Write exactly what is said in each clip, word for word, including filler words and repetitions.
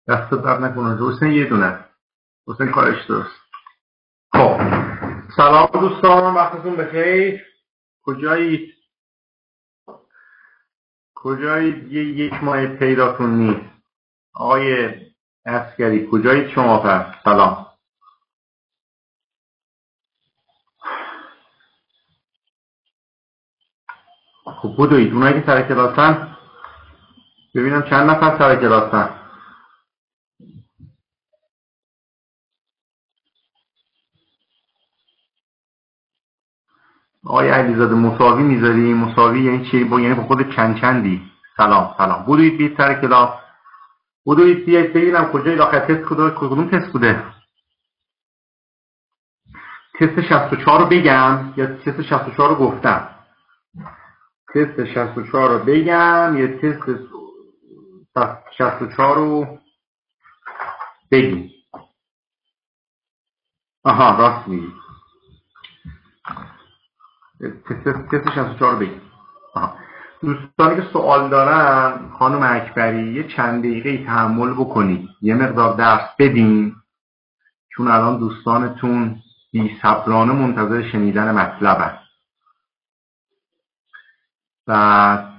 دست در نکنه. حسین یه دونه حسین کارش درست. خب سلام دوستان، وقتتون بخیر. کجایید؟ کجایید؟ یه یک ماه پیداتون نیست. آقای عسکری کجایید شما پس؟ سلام. خب بدوید اونایی که سر کلاسن ببینم چند نفر سر کلاسن. آقای علیزاده مساوی میذاری؟ مساوی یعنی چی؟ با یعنی با خود چند چندی. سلام سلام. بدوید بیاید سر کلاس. بدوید بیاید ببینم کجای آخر تست کدوم کدوم تست بوده. تست شصت و چهار رو بگم یا تست شصت و چهار رو گفتم؟ تست شصت و چهار رو بگم یا تست شصت و چهار رو بگیم؟ آها راست میگی. تست تست شصت و چهار رو بگیم. آها. دوستانی که سوال دارن خانم اکبری یه چند دقیقه تحمل بکنید، یه مقدار درس بدین، چون الان دوستانتون بی صبرانه منتظر شنیدن مطلب هست. بعد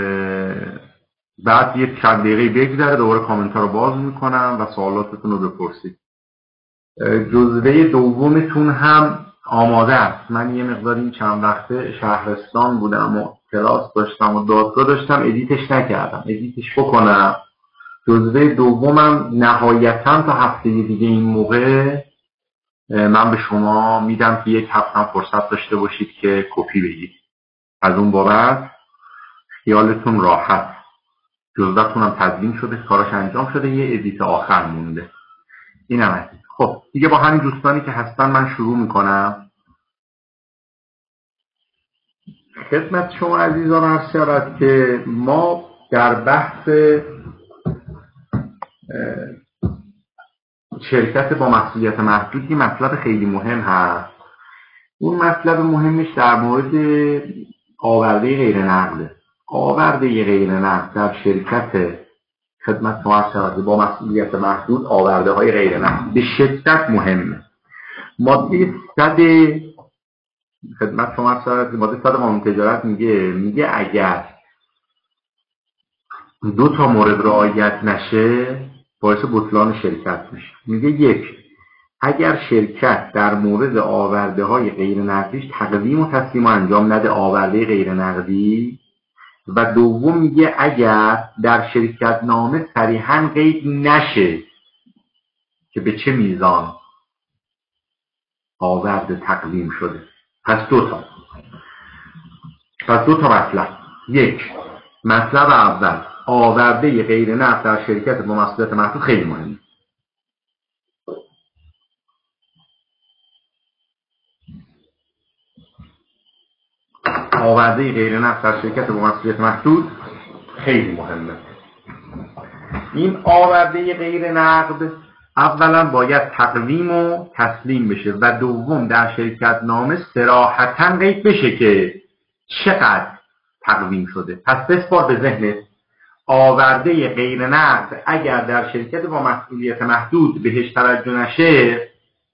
بعد یه چند دقیقه بگذره دوباره کامنت ها رو باز میکنم و سوالاتتون رو بپرسید. جزوه دومتون هم آماده است. من یه مقدار این چند وقته شهرستان بودم و کلاس داشتم و دادگاه داشتم، ادیتش نکردم، ادیتش بکنم. جزوه دومم نهایتا تا هفته دیگه این موقع من به شما میدم که یک هفته هم فرصت داشته باشید که کپی بگیرید. از اون بابت خیالتون راحت. جزوه‌تون هم تدوین شده، کاراش انجام شده، یه ادیت آخر مونده. اینم هست. خب دیگه با همین دوستانی که هستن من شروع میکنم. خدمت شما عزیزان عرض شود که ما در بحث شرکت با مسئولیت محدود یه مطلب خیلی مهم هست. اون مطلب مهمش در مورد آورده غیر نقده. آورده غیر نقد در شرکت خدمت شما عرض شود با مسئولیت محدود، آورده های غیر نقد به شدت مهمه. ماده صد خدمت شما عرض شود ماده صد قانون تجارت میگه میگه اگر دو تا مورد رعایت نشه باعث بطلان شرکت میشه. میگه یک، اگر شرکت در مورد آورده های غیر نقدیش تقویم و تسلیم و انجام نده، آورده غیر نقدی، و دوم میگه اگر در شرکت نامه صریحاً قید نشه که به چه میزان آورده تقویم شده. پس دو تا پس دو تا مطلب. یک، مطلب اول آورده غیر نقد در شرکت با مسئولیت محدود خیلی مهمه. آورده غیر نقد در شرکت با مسئولیت محدود خیلی مهمه. این آورده غیر نقد اولا باید تقویم و تسلیم بشه و دوم در شرکت نامه صراحتاً قید بشه که چقدر تقویم شده. پس بسپار به ذهنت آورده غیر نقد اگر در شرکت با مسئولیت محدود بهش توجه نشه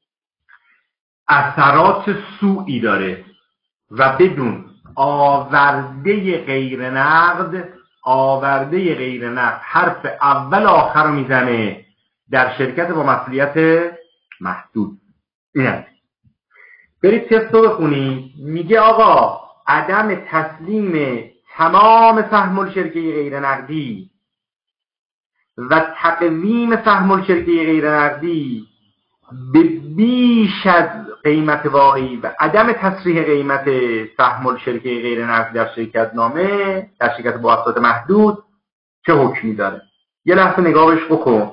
اثرات سوئی داره و بدون آورده غیر نقد آورده غیر نقد حرف اول آخر رو میزنه در شرکت با مسئولیت محدود. اینه. برید تست رو بخونید. میگه آقا عدم تسلیم تمام سهم الشرکه غیر نقدی و تقویم سهم الشرکه غیر نقدی به بیش از قیمت واقعی و عدم تصریح قیمت سهم الشرکه غیر نقدی در شرکت نامه در شرکت با مسئولیت محدود چه حکمی داره؟ یه لحظه نگاهش بکن.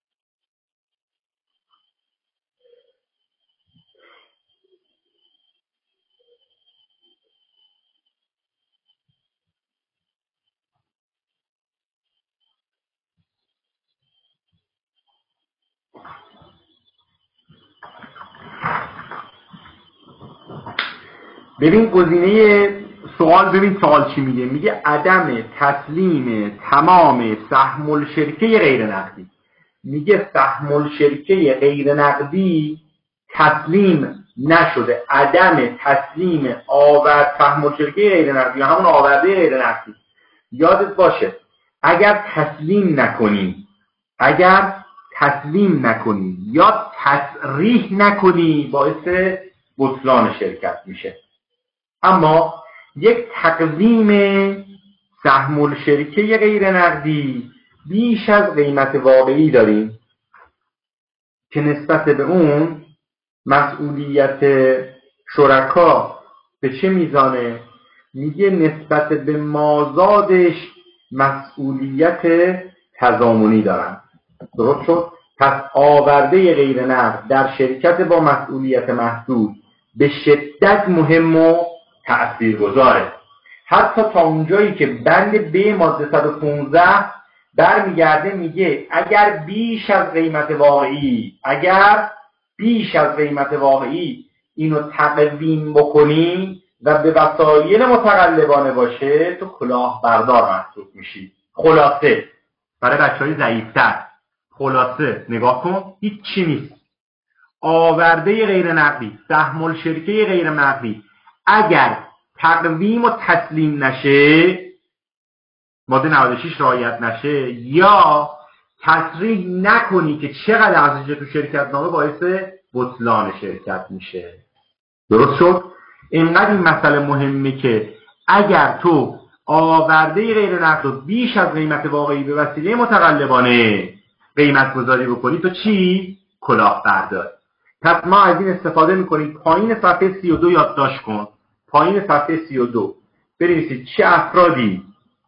ببین گزینه سوال، ببین سوال چی میگه. میگه عدم تسلیم تمام سهم الشرکه غیر نقدی. میگه سهم الشرکه غیر نقدی تسلیم نشده، عدم تسلیم آورد سهم الشرکه غیر نقدی یا همون آورده غیر نقدی. یادت باشه اگر تسلیم نکنی اگر تسلیم نکنی یا تصریح نکنی باعث بطلان شرکت میشه. اما یک تقویم سهم الشرکه غیر نقدی بیش از قیمت واقعی داریم که نسبت به اون مسئولیت شرکا به چه میزانه؟ میگه نسبت به مازادش مسئولیت تضامنی دارن. درست شد؟ پس آورده غیر نقد در شرکت با مسئولیت محدود به شدت مهم و تأثیرگذاره. حتی تا اونجایی که بند ب ماده صد و پانزده برمیگرده میگه اگر بیش از قیمت واقعی اگر بیش از قیمت واقعی اینو تقویم بکنی و به وسایل متقلبانه باشه تو کلاهبردار محسوب میشی. خلاصه برای بچهای ضعیف‌تر خلاصه نگاه کن، هیچ چی نیست. آورده غیر نقدی سهم الشرکه غیر نقدی اگر تقویم و تسلیم نشه، ماده نود و شش رعایت نشه یا تصریح نکنی که چقدر ارزش تو شرکت نامه باعث بطلان شرکت میشه. درست شد؟ اینقدر این مسئله مهمه که اگر تو آورده غیر نقد بیش از قیمت واقعی به وسیله متقلبانه قیمت گذاری بکنی تو چی؟ کلاهبردار. پس ما از این استفاده میکنیم. پایین صفحه سی و دو یادداشت کن. پایین صفحه سی و دو بنویسید چه افرادی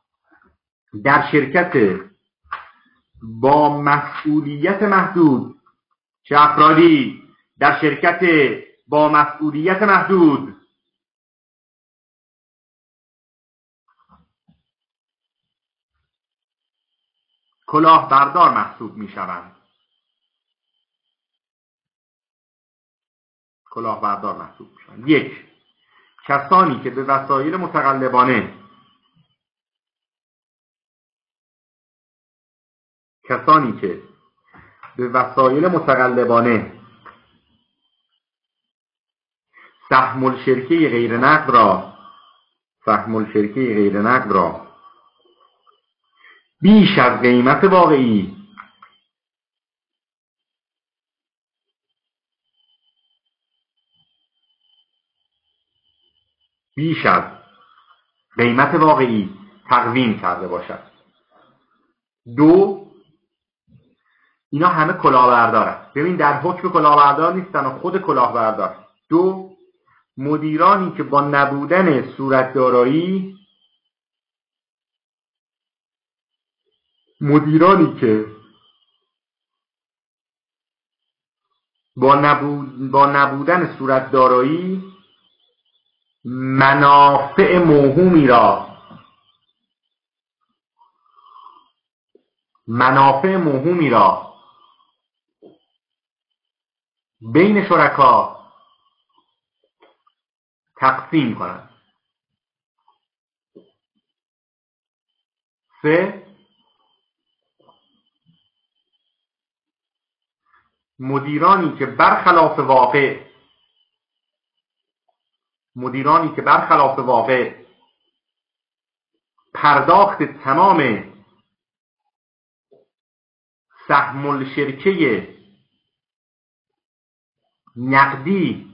در شرکت با مسئولیت محدود چه افرادی در شرکت با مسئولیت محدود کلاهبردار محسوب میشوند. کلاهبردار محسوب میشوند. یک، کسانی که به وسایل متقلبانه کسانی که به وسایل متقلبانه سهم الشرکه غیر نقد را سهم الشرکه غیر نقد را بیش از قیمت واقعی بیش از قیمت واقعی تقویم کرده باشد. دو، اینا همه کلاهبردارن. ببین در حکم کلاهبردار نیستن و خود کلاهبردار. دو، مدیرانی که با نبودن صورتدارایی مدیرانی که با, نبود با نبودن صورتدارایی منافع موهومی را منافع موهومی را بین شرکا تقسیم کنند. سه، مدیرانی که برخلاف واقع مدیرانی که برخلاف واقع پرداخت تمام سهم الشرکه نقدی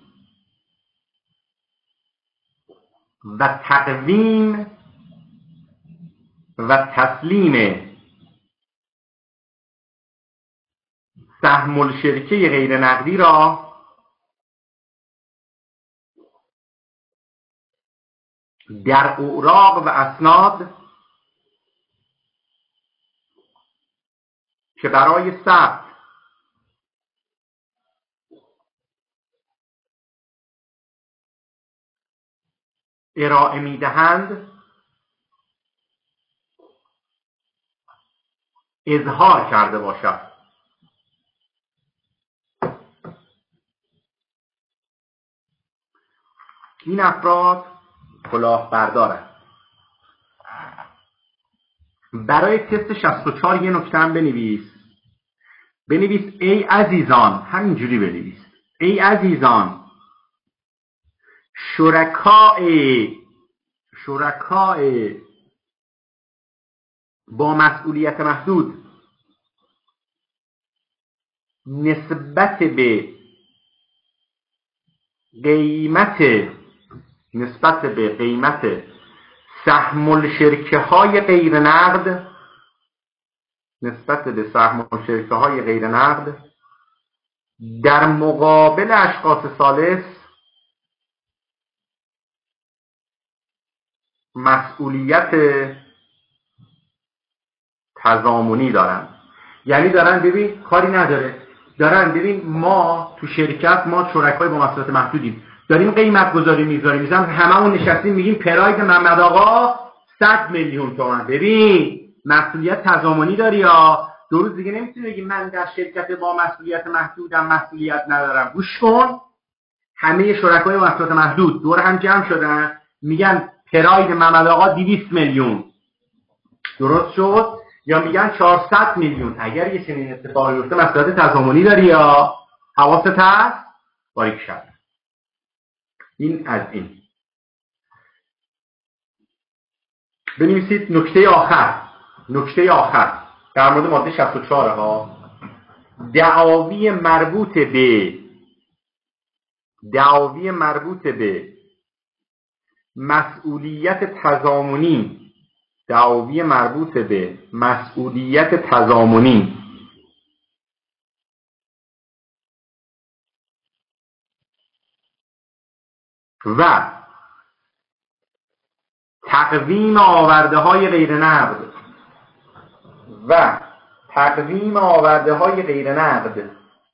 و تقویم و تسلیم سهم الشرکه غیر نقدی را در اوراق و اسناد که برای ثبت ارائه می‌دهند اظهار کرده باشد. این افراد کلاهبردارند. برای تست شصت و چهار یه نکته هم بنویس. بنویس ای عزیزان، همینجوری بنویس ای عزیزان، شرکای شرکای با مسئولیت محدود نسبت به قیمت نسبت به قیمت سهم الشرکه های غیر نقد نسبت به سهم الشرکه های غیر نقد در مقابل اشخاص ثالث مسئولیت تضامنی دارن. یعنی دارن ببین کاری نداره، دارن ببین ما تو شرکت ما شرکای با مسئولیت محدودیم، داریم قیمت گذاری میذاریم، میذاریم هممون نشستیم میگیم پراید محمد آقا صد میلیون تومان، ببین مسئولیت تضامنی داری یا دو روز دیگه نمیتونی بگی من در شرکت با مسئولیت محدودم مسئولیت ندارم. گوش کن، همه شرکای با مسئولیت محدود دور هم جمع شدن میگن پراید محمد آقا دویست میلیون، درست شد؟ یا میگن چهارصد میلیون. اگر یه چنین اتفاقی بیفته مسئولیت تضامنی داری یا حواست هست؟ باریکشم. این از این. بنویسید نکته آخر، نکته آخر در مورد ماده شصت و چهار ها، دعاوی مربوط به دعاوی مربوط به مسئولیت تضامنی دعاوی مربوط به مسئولیت تضامنی و تقویم آورده های غیر نقد و تقویم آورده های غیر نقد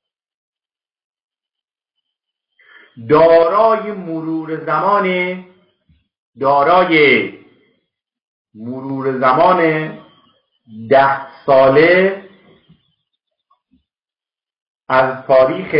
دارای مرور زمان دارای مرور زمان ده ساله از تاریخ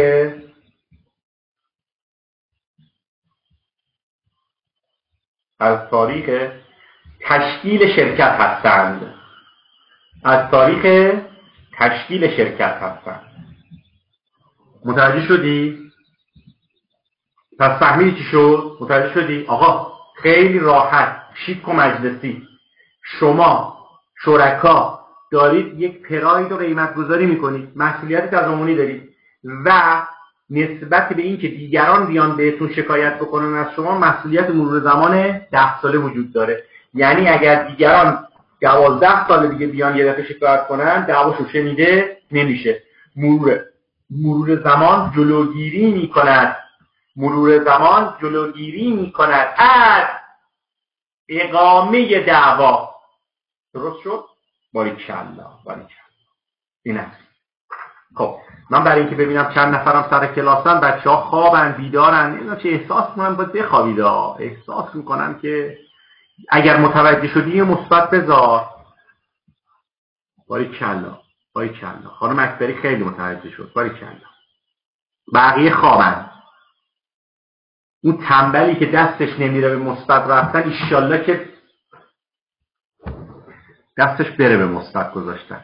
از تاریخ تشکیل شرکت هستند از تاریخ تشکیل شرکت هستند. متوجه شدی؟ پس فهمیدی چی شد؟ متوجه شدی؟ آقا خیلی راحت، شیک و مجلسی، شما شرکا دارید یک پراید رو قیمت گذاری میکنید، مسئولیت تضامنی دارید و نسبت به این که دیگران بیان بهتون شکایت بکنن از شما مسئولیت مرور زمان ده ساله وجود داره. یعنی اگر دیگران دوازده سال دیگه بیان یه دفعه شکایت کنن دعواشون شنیده نمیشه. مرور مرور زمان جلوگیری میکند مرور زمان جلوگیری میکند از اقامه دعوا. درست شد؟ باریکالله باریکالله. این است. خب من برای اینکه ببینم چند نفرم سر کلاسن، بچه ها خوابن بیدارن، اینا چه احساس میکنن باید بخوابید، احساس میکنن که اگر متوجه شدی یه مثبت بذار. باریکالله باریکالله. خانم اکبری خیلی متوجه شد. باریکالله. بقیه خوابن. اون تنبلی که دستش نمیره به مثبت رفتن ایشالله که دستش بره به مثبت گذاشتن.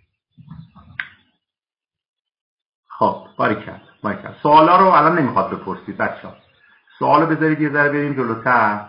خب باریکالله باریکالله. سوالا رو الان نمیخواد بپرسید بچه‌ها، سوالو بذارید یه ذره بریم جلوتر.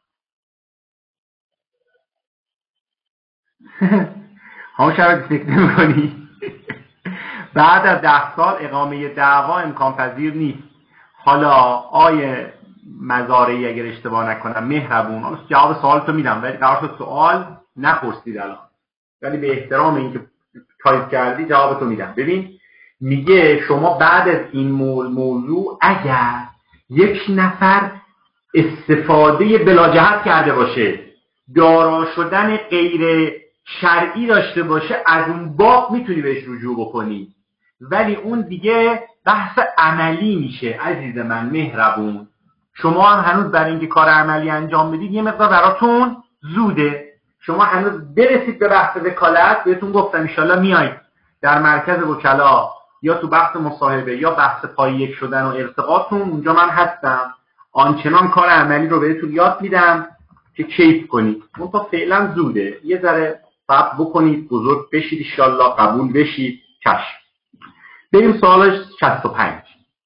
همون شرایط فکر نمی‌کنی بعد از ده سال اقامه دعوا امکان پذیر نیست. حالا آیه مزارعی اگر اشتباه نکنم مهربون، حالا جواب سوالتو میدم ولی قرار شد سوال نپرسید الان، ولی به احترام اینکه تایپ کردی جوابتو میدم. ببین میگه شما بعد از این موضوع اگر یک نفر استفاده بلاجهت کرده باشه، دارا شدن غیر شرعی داشته باشه، از اون باب میتونی بهش رجوع بکنی، ولی اون دیگه بحث عملی میشه. عزیز من مهربون، شما هم هنوز برای اینکه کار عملی انجام بدید یه مقدار براتون زوده. شما هنوز برسید به بحث وکالت، بهتون گفتم ان شاءالله میایید در مرکز وکلا یا تو بحث مصاحبه یا بحث پای یک شدن و ارتقاتون، اونجا من هستم، آنچنان کار عملی رو بهتون یاد میدم که کیف کنید. اون تا فعلا زوده، یه ذره صبر بکنید، بزرگ بشید ان شاءالله، قبول بشید. چشم. بریم سوال شصت و پنج.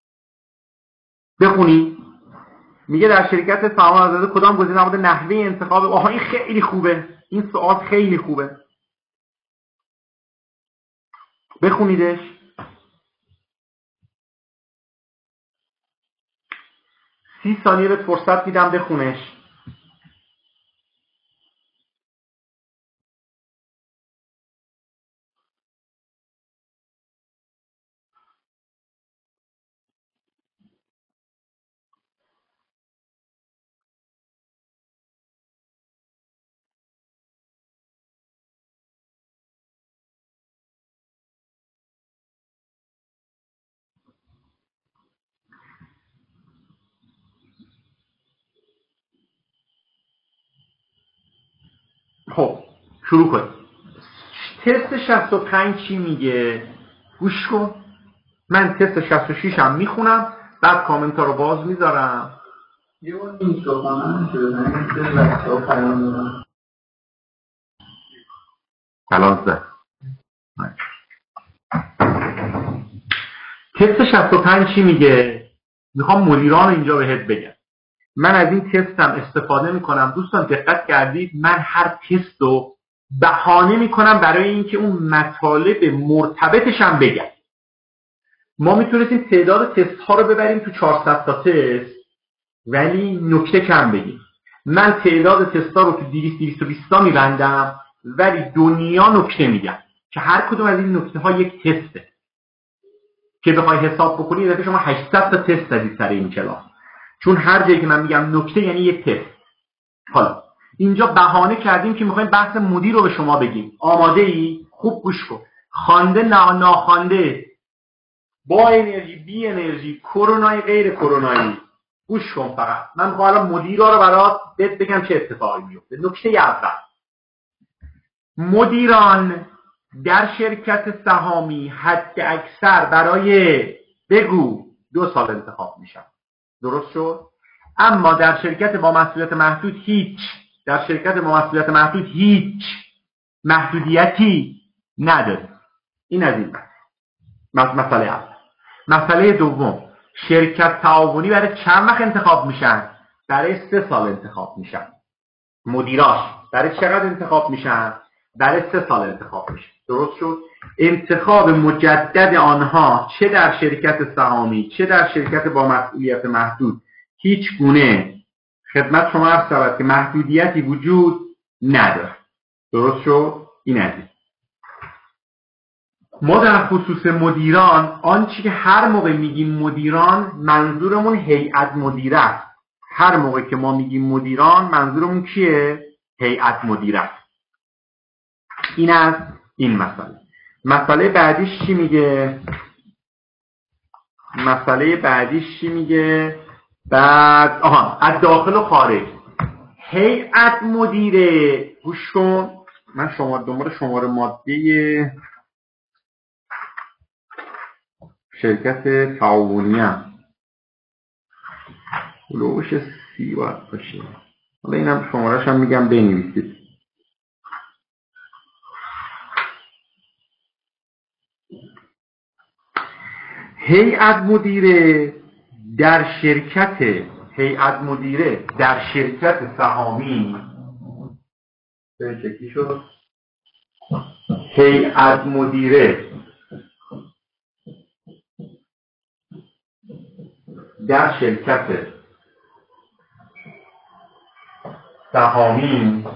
بخونی. میگه در شرکت سهام آزاد کدام گزینه نبوده نحوه انتخاب. آها این خیلی خوبه، این سوال خیلی خوبه، بخونیدش. سی ثانیه بهت فرصت میدم بخونش. خب شروع کن. تست شصت و پنج چی میگه؟ گوش کن. من تست شصت و شش هم میخونم، بعد کامنت ها رو باز میذارم. یه بار این صحبانه شده تست و پیام دارم الان زد. تست شصت و پنج چی میگه؟ میخوام مدیران اینجا بهت بگم. من از این تستم استفاده میکنم. دوستان دقت کردید من هر تست رو بهانه میکنم برای اینکه اون مطالب مرتبطش هم بگم. ما میتونستیم تعداد تست ها رو ببریم تو چهارصد تا تست ولی نکته کم بگیم. من تعداد تست ها رو تو دویست دویست و بیست تا میبندم ولی دنیا نکته میگم که هر کدوم از این نکته ها یک تسته که بخوای حساب بکنی یه دفعه شما هشتصد تا تست زدید سر این کلاس، چون هر جایی که من میگم نکته یعنی یک تست. حالا اینجا بهانه کردیم که میخوایم بحث مدیر رو به شما بگیم. آماده ای؟ خوب گوش کن. خوانده نا ناخوانده، با انرژی بی انرژی، کرونایی غیر کرونایی، گوش کن فقط. من میخوام الان مدیرا رو برات بهت بگم چه اتفاقی میفته. نکته اول، مدیران در شرکت سهامی حد اکثر برای بگو دو سال انتخاب میشن. درست شد؟ اما در شرکت با مسئولیت محدود هیچ در شرکت با مسئولیت محدود هیچ محدودیتی نداره. این از این مسئله اول. مسئله دوم، شرکت تعاونی برای چند وقت انتخاب میشن؟ برای سه سال انتخاب میشن. مدیراش برای چقدر انتخاب میشن؟ برای سه سال انتخاب میشن. درست شد؟ انتخاب مجدد آنها چه در شرکت سهامی چه در شرکت با مسئولیت محدود هیچ گونه خدمت شما عرض شود که محدودیتی وجود نداره. درست شد؟ این از این. ما در خصوص مدیران آنچه که هر موقع میگیم مدیران منظورمون هیئت مدیره است. هر موقع که ما میگیم مدیران منظورمون کیه؟ هیئت مدیره است. این از این مسئله. مسئله بعدیش چی میگه؟ مسئله بعدیش چی میگه؟ بعد آها از داخل و خارج. هیئت مدیره، گوش کن. من شما دنبال شماره ماده شرکت تعاونی ام لوش سی باید باشه. حالا اینم شماره‌ش هم میگم بنویسید. هیئت مدیره در شرکت هیئت مدیره در شرکت سهامی به چکی شد. هیئت مدیره در شرکت سهامی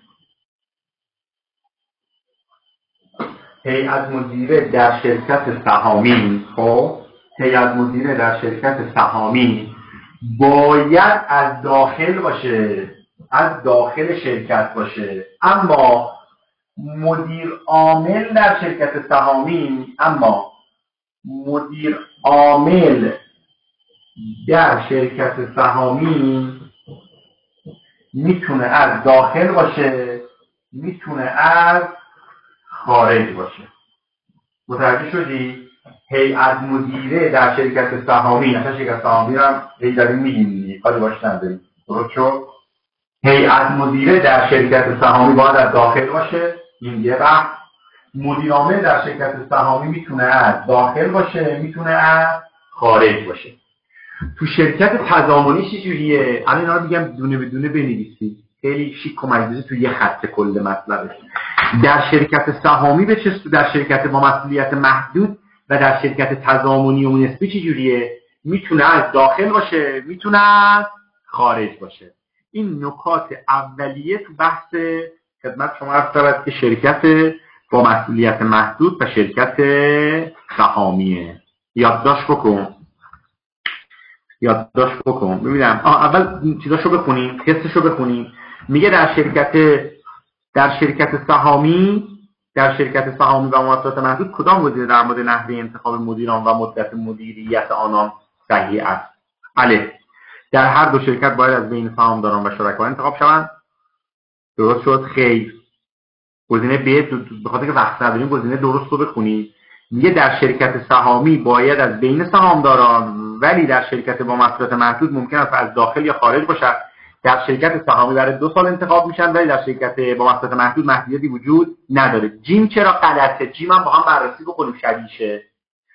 هیئت مدیره در شرکت سهامی خب هیئت مدیره در شرکت سهامی باید از داخل باشه، از داخل شرکت باشه. اما مدیر عامل در شرکت سهامی اما مدیر عامل در شرکت سهامی میتونه از داخل باشه، میتونه از خارج باشه. متوجه شدی؟ هیئت مدیره در شرکت سهامی، اصلا شرکت سهامی رو هم هی داریم میگیم دیگه، کاری باش نداریم. درست شد؟ هیئت مدیره در شرکت سهامی باید از داخل باشه، این یه بحث. مدیر عامل در شرکت سهامی میتونه از داخل باشه، میتونه از خارج باشه. تو شرکت تضامنی چجوریه؟ الان اینا رو میگم دونه به دونه بنویسید، خیلی شیک و مجلسی تو یه خط کل مطلبه. در شرکت سهامی به چه در شرکت با مسئولیت محدود و در شرکت تضامنی و نسبی چجوریه؟ میتونه از داخل باشه، میتونه از خارج باشه. این نکات اولیه تو بحث خدمت شما عرض شود که شرکت با مسئولیت محدود و شرکت سهامیه. یادداشت بکن یادداشت بکن ببینم. آه اول چیزاشو بخونیم، تستشو بخونیم. میگه در شرکت در شرکت سهامی در شرکت سهامی و مؤسسات محدود کدام گزینه در مورد نحوه انتخاب مدیران و مدت مدیریت آنان صحیح است؟ الف، در هر دو شرکت باید از بین سهامداران و شرکا انتخاب شوند. درست شد؟ خیر. گزینه ب، به خاطر که وقت نداریم گزینه درست رو بخونید. میگه در شرکت سهامی باید از بین سهامداران، ولی در شرکت با مسئولیت محدود ممکن است از داخل یا خارج باشد. در شرکت سهامی برای دو سال انتخاب میشن، ولی در شرکت با مسئولیت محدود محدودیتی وجود نداره. جیم چرا غلطه؟ جیم هم با هم بررسی بکنیم شبیشه.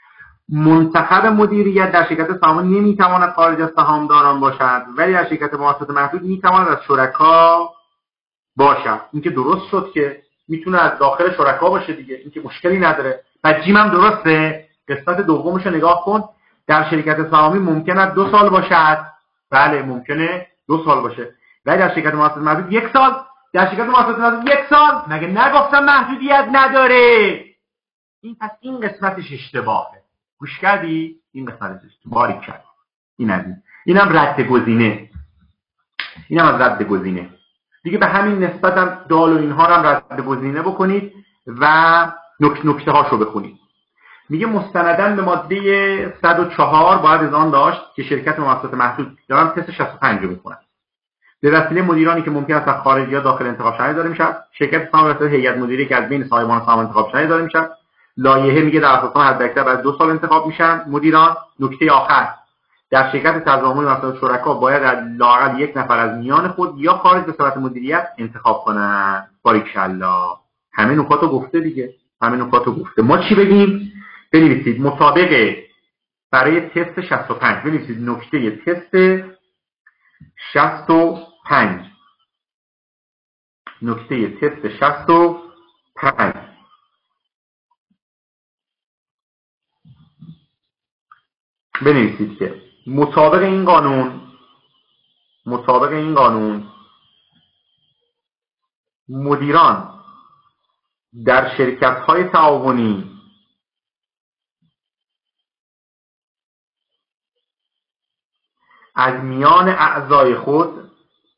منتخب مدیریت در شرکت سهامی نمیتواند خارج از سهامداران باشد، ولی در شرکت با مسئولیت محدود میتواند از شرکا باشد. این که درست شد که میتونه از داخل شرکا باشه دیگه، این که مشکلی نداره. و جیم هم درسته. قسمت دومش رو نگاه کن. در شرکت سهامی ممکنه دو سال باشد. بله ممکنه دو سال باشه، ولی در شرکت مسئولیت محدود یک سال. در شرکت مسئولیت محدود یک سال مگه نگفتم محدودیت نداره؟ این پس این قسمتش اشتباهه. گوش کردی؟ این قسمتش باریک کرد. این از این. اینم رد گزینه. اینم از رد گزینه. دیگه به همین نسبت هم دال و اینها هم رد گزینه بکنید و نک نکته هاشو بخونید. میگه مستنداً به ماده صد و چهار باید از آن داشت که شرکت مؤسسات محدود دارن تست شصت و پنج رو میکنن. به وسیله مدیرانی که ممکن است از خارج یا داخل انتخاب شوند داره میشه. شرکت سهام به هیئت مدیره که از بین صاحبان سهام انتخاب شوند داره میشه. لایحه میگه در اساس حداکثر بعد دو سال انتخاب میشن مدیران. نکته آخر، در شرکت تضامنی و مسئولیت شرکا باید لااقل یک نفر از میان خود یا خارج به صورت مدیریت انتخاب کنن. باریکالله. همه نکاتو گفته دیگه. همه نکاتو گفته. ما چی بگیم؟ بنویسید مطابق برای تست شصت و پنج بنویسید نکته تست شصت و پنج. نکته تست شصت و پنج بنویسید که مطابق این قانون مطابق این قانون مدیران در شرکت‌های تعاونی از میان اعضای خود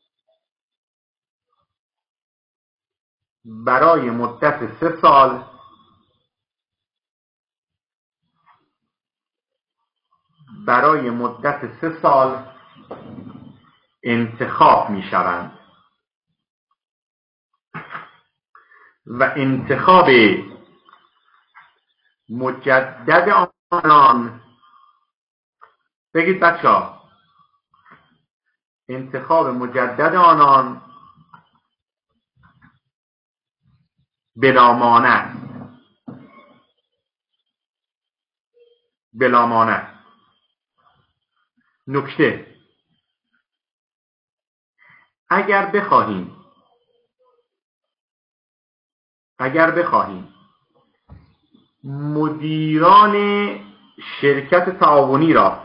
برای مدت سه سال برای مدت سه سال انتخاب می شوند و انتخاب مجدد آنان، بگید بچه ها، انتخاب مجدد آنان بلا مانع بلا مانع. نکته، اگر بخواهیم اگر بخواهیم مدیران شرکت تعاونی را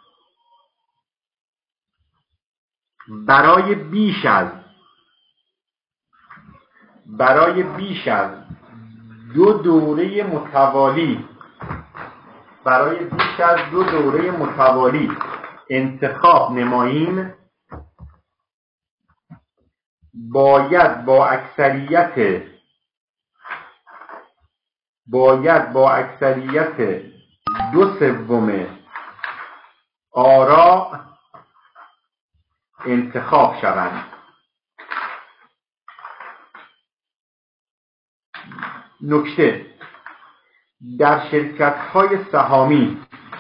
برای بیش از برای بیش از دو دوره متوالی برای بیش از دو دوره متوالی انتخاب نماییم، باید با اکثریت باید با اکثریت دو سوم آرا انتخاب شوند. نکته، در شرکت‌های سهامی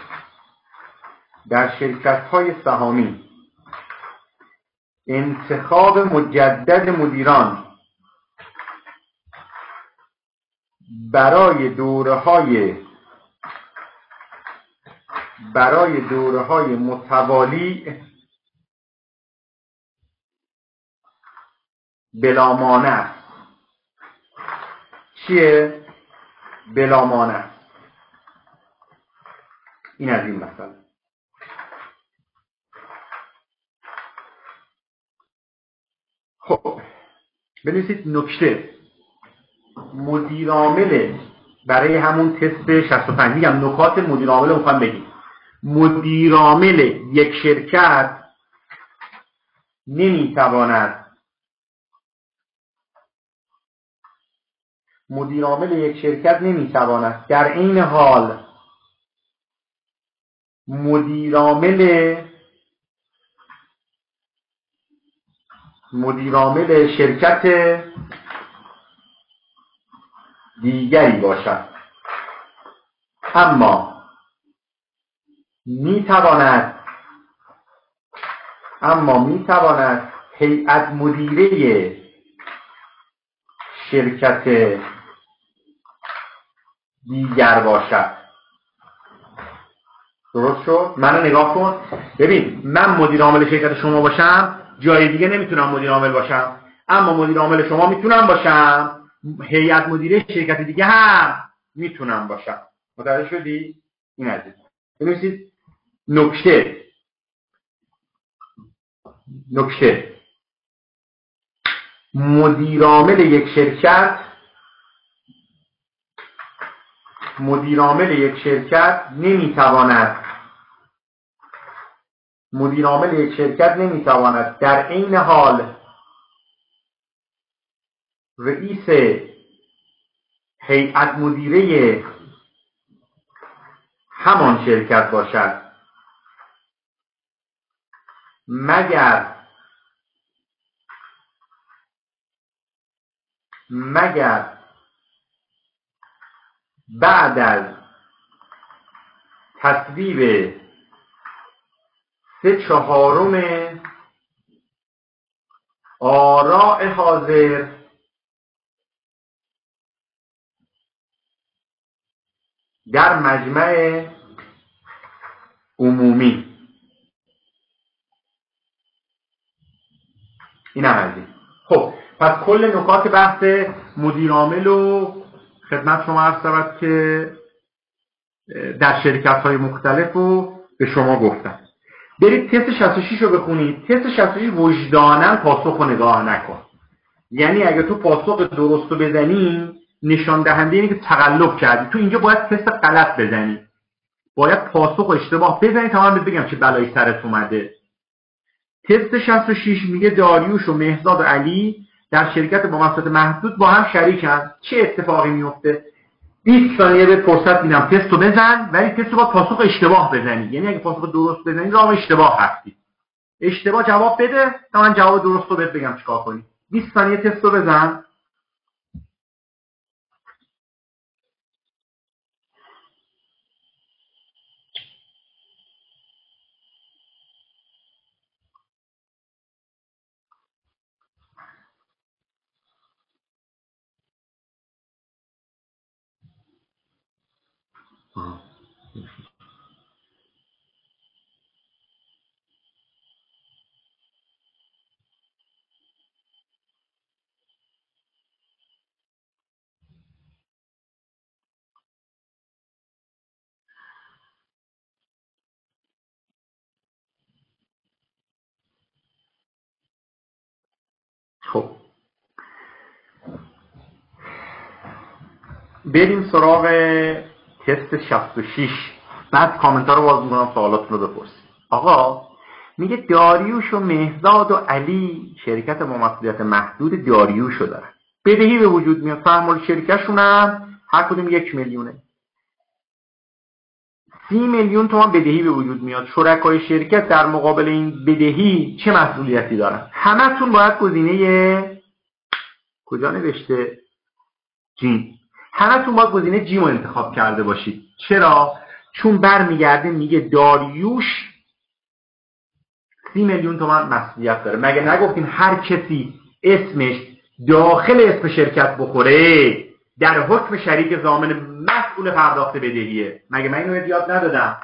در شرکت‌های سهامی انتخاب مجدد مدیران برای دوره های برای دوره های متوالی بلا مانع. چیه؟ بلا مانع. این از این مسئله. خب بنویسید نکته مدیر عامل برای همون تست شصت و پنج. میگم نکات مدیر عامل رو میخوام بگیم. مدیر عامل یک شرکت نمیتواند مدیر عامل یک شرکت نمیتواند در عین حال مدیر عامل مدیر عامل شرکت دیگری باشد، اما میتواند اما میتواند هیئت مدیره شرکت دیگر باشد. درست شد؟ منو نگاه کن. ببین من مدیر عامل شرکت شما باشم، جای دیگه نمیتونم مدیر عامل باشم، اما مدیر عامل شما میتونم باشم، هیئت مدیره شرکت دیگه هم میتونم باشم. متوجه شدی؟ این از این. ببینید نکته نکته مدیر عامل یک شرکت مدیر عامل یک شرکت نمیتواند مدیر عامل یک شرکت نمیتواند در عین حال رئیس هیئت مدیره همان شرکت باشد، مگر مگر بعد از تصویب سه چهارم آراء حاضر در مجمع عمومی. این هم از این. خب پس کل نکات بحث مدیر عامل و خدمت شما عرض شود که در شرکت‌های مختلف رو به شما گفتم. برید تست شصت و شش رو بخونید. تست شصت و شش وجداناً پاسخ رو نگاه نکن. یعنی اگه تو پاسخ درست رو بزنی نشان دهنده اینه که تقلب کردی. تو اینجا باید تست غلط بزنی. باید پاسخ و اشتباه بزنی تا من بگم چه بلایی سرت اومده. تست شصت و شش میگه داریوش و مهرداد و علی در شرکت با مسئولیت محدود با هم شریکن. چه اتفاقی میفته؟ بیست ثانیه به فرصت میدم تست رو بزن، ولی تست رو با پاسخ اشتباه بزنی. یعنی اگه پاسخ درست بزنی راه اشتباه هستی. اشتباه جواب بده تا من جواب درست رو بهت بگم چیکار کنی. بیست ثانیه تست رو بزن. خب بریم سراغ تست شصت و شش. بعد کامنت ها رو باز میکنم، سوالاتون رو بپرسید. آقا میگه داریوش و مهرداد و علی شرکت با مسئولیت محدود داریوش رو دارن. بدهی به وجود میاد. فرمال شرکتشون هم هر کدوم یک میلیونه. سی میلیون تومان بدهی به وجود میاد. شرکای شرکت در مقابل این بدهی چه مسئولیتی دارن؟ همتون باید گزینه کجا نوشته؟ جیم. همتون باید گزینه جیم رو انتخاب کرده باشید. چرا؟ چون برمیگرده میگه داریوش سی میلیون تومان مسئولیت داره. مگه نگفتیم هر کسی اسمش داخل اسم شرکت بخوره در حکم شریک ضامن مسئول پرداخت بدهیه. مگه من اینو یاد ندادم؟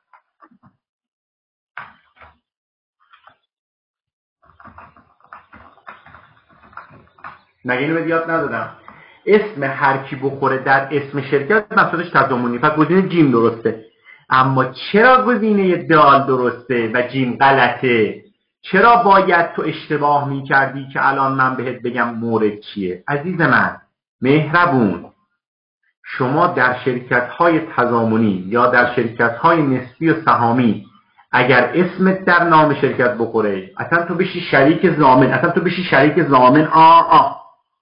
مگه اینو یاد ندادم؟ اسم هر کی بخوره در اسم شرکت مقصودش تضامنی. پس گزینه جیم درسته. اما چرا گزینه دال درسته و جیم غلطه؟ چرا باید تو اشتباه میکردی که الان من بهت بگم مورد چیه؟ عزیز من مهربون، شما در شرکت‌های تضامنی یا در شرکت‌های نسبی و سهامی اگر اسمت در نام شرکت بخوره، اصلا تو بشی شریک ضامن، اصلا تو بشی شریک ضامن آ آ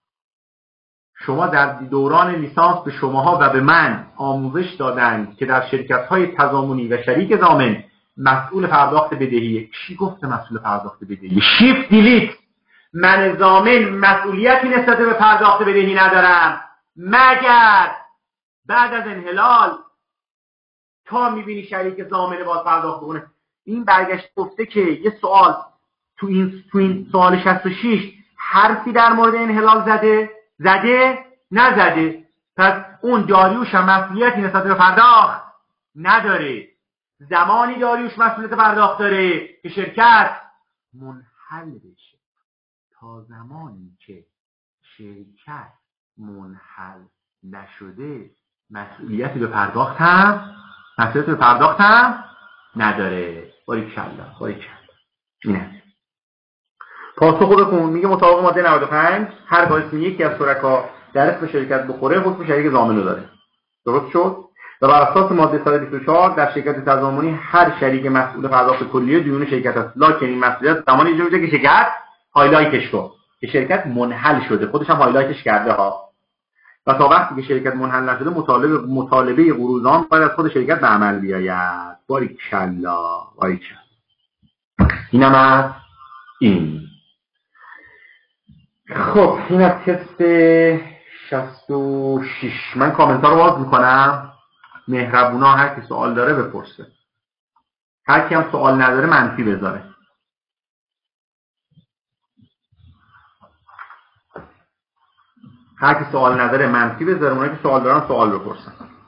شما در دوران لیسانس به شماها و به من آموزش دادند که در شرکت‌های تضامنی و شریک ضامن مسئول پرداخت بدهی. کی گفته مسئول پرداخت بدهی؟ شیفت دیلیت. من ضامن مسئولیتی نسبت به پرداخت بدهی ندارم مگر بعد از انحلال تا میبینی شریک ضامن باز پرداخت کنه. این برگشت گفته که یه سوال تو این تو این سوال شصت و شش حرفی در مورد انحلال زده؟ زده؟ نزده. پس اون داریوش هم مسئولیتی نسبت به پرداخت نداره. زمانی داریوش مسئولیت پرداخت داره که شرکت منحل بشه. تا زمانی که شرکت منحل نشده مسئولیتی به پرداخت هم مسئولیت به پرداخت هم نداره. باریکلا باریکلا. اینه پاسخ بکن. میگه مطابق ماده نود و پنج هرگاه اسم یکی از شرکا در اسم شرکت بخوره حکم شریک ضامن رو داره. درست شد؟ و بر اساس ماده صد و بیست و چهار در شرکت تضامنی هر شریک مسئول پرداخت کلیه دیون شرکت است. لکن این مسئولیت زمانی اجرا میشه که شرکت هایلایتش کنه که شرکت منحل شده. خودش هم هایلایتش کرده ها. و تا وقتی که شرکت منحل نشده مطالبه مطالبه قروضان باید از خود شرکت به عمل بیاید. باریکلا باریکلا. اینم از این. خب این از تست شصت و شش. من کامنت ها رو باز میکنم. مهربونا هر کی سوال داره بپرسه. هر کی هم سوال نداره منفی بذاره. هر کی سوال نداره منفی بذاره. اونایی که سوال دارن سوال بپرسن.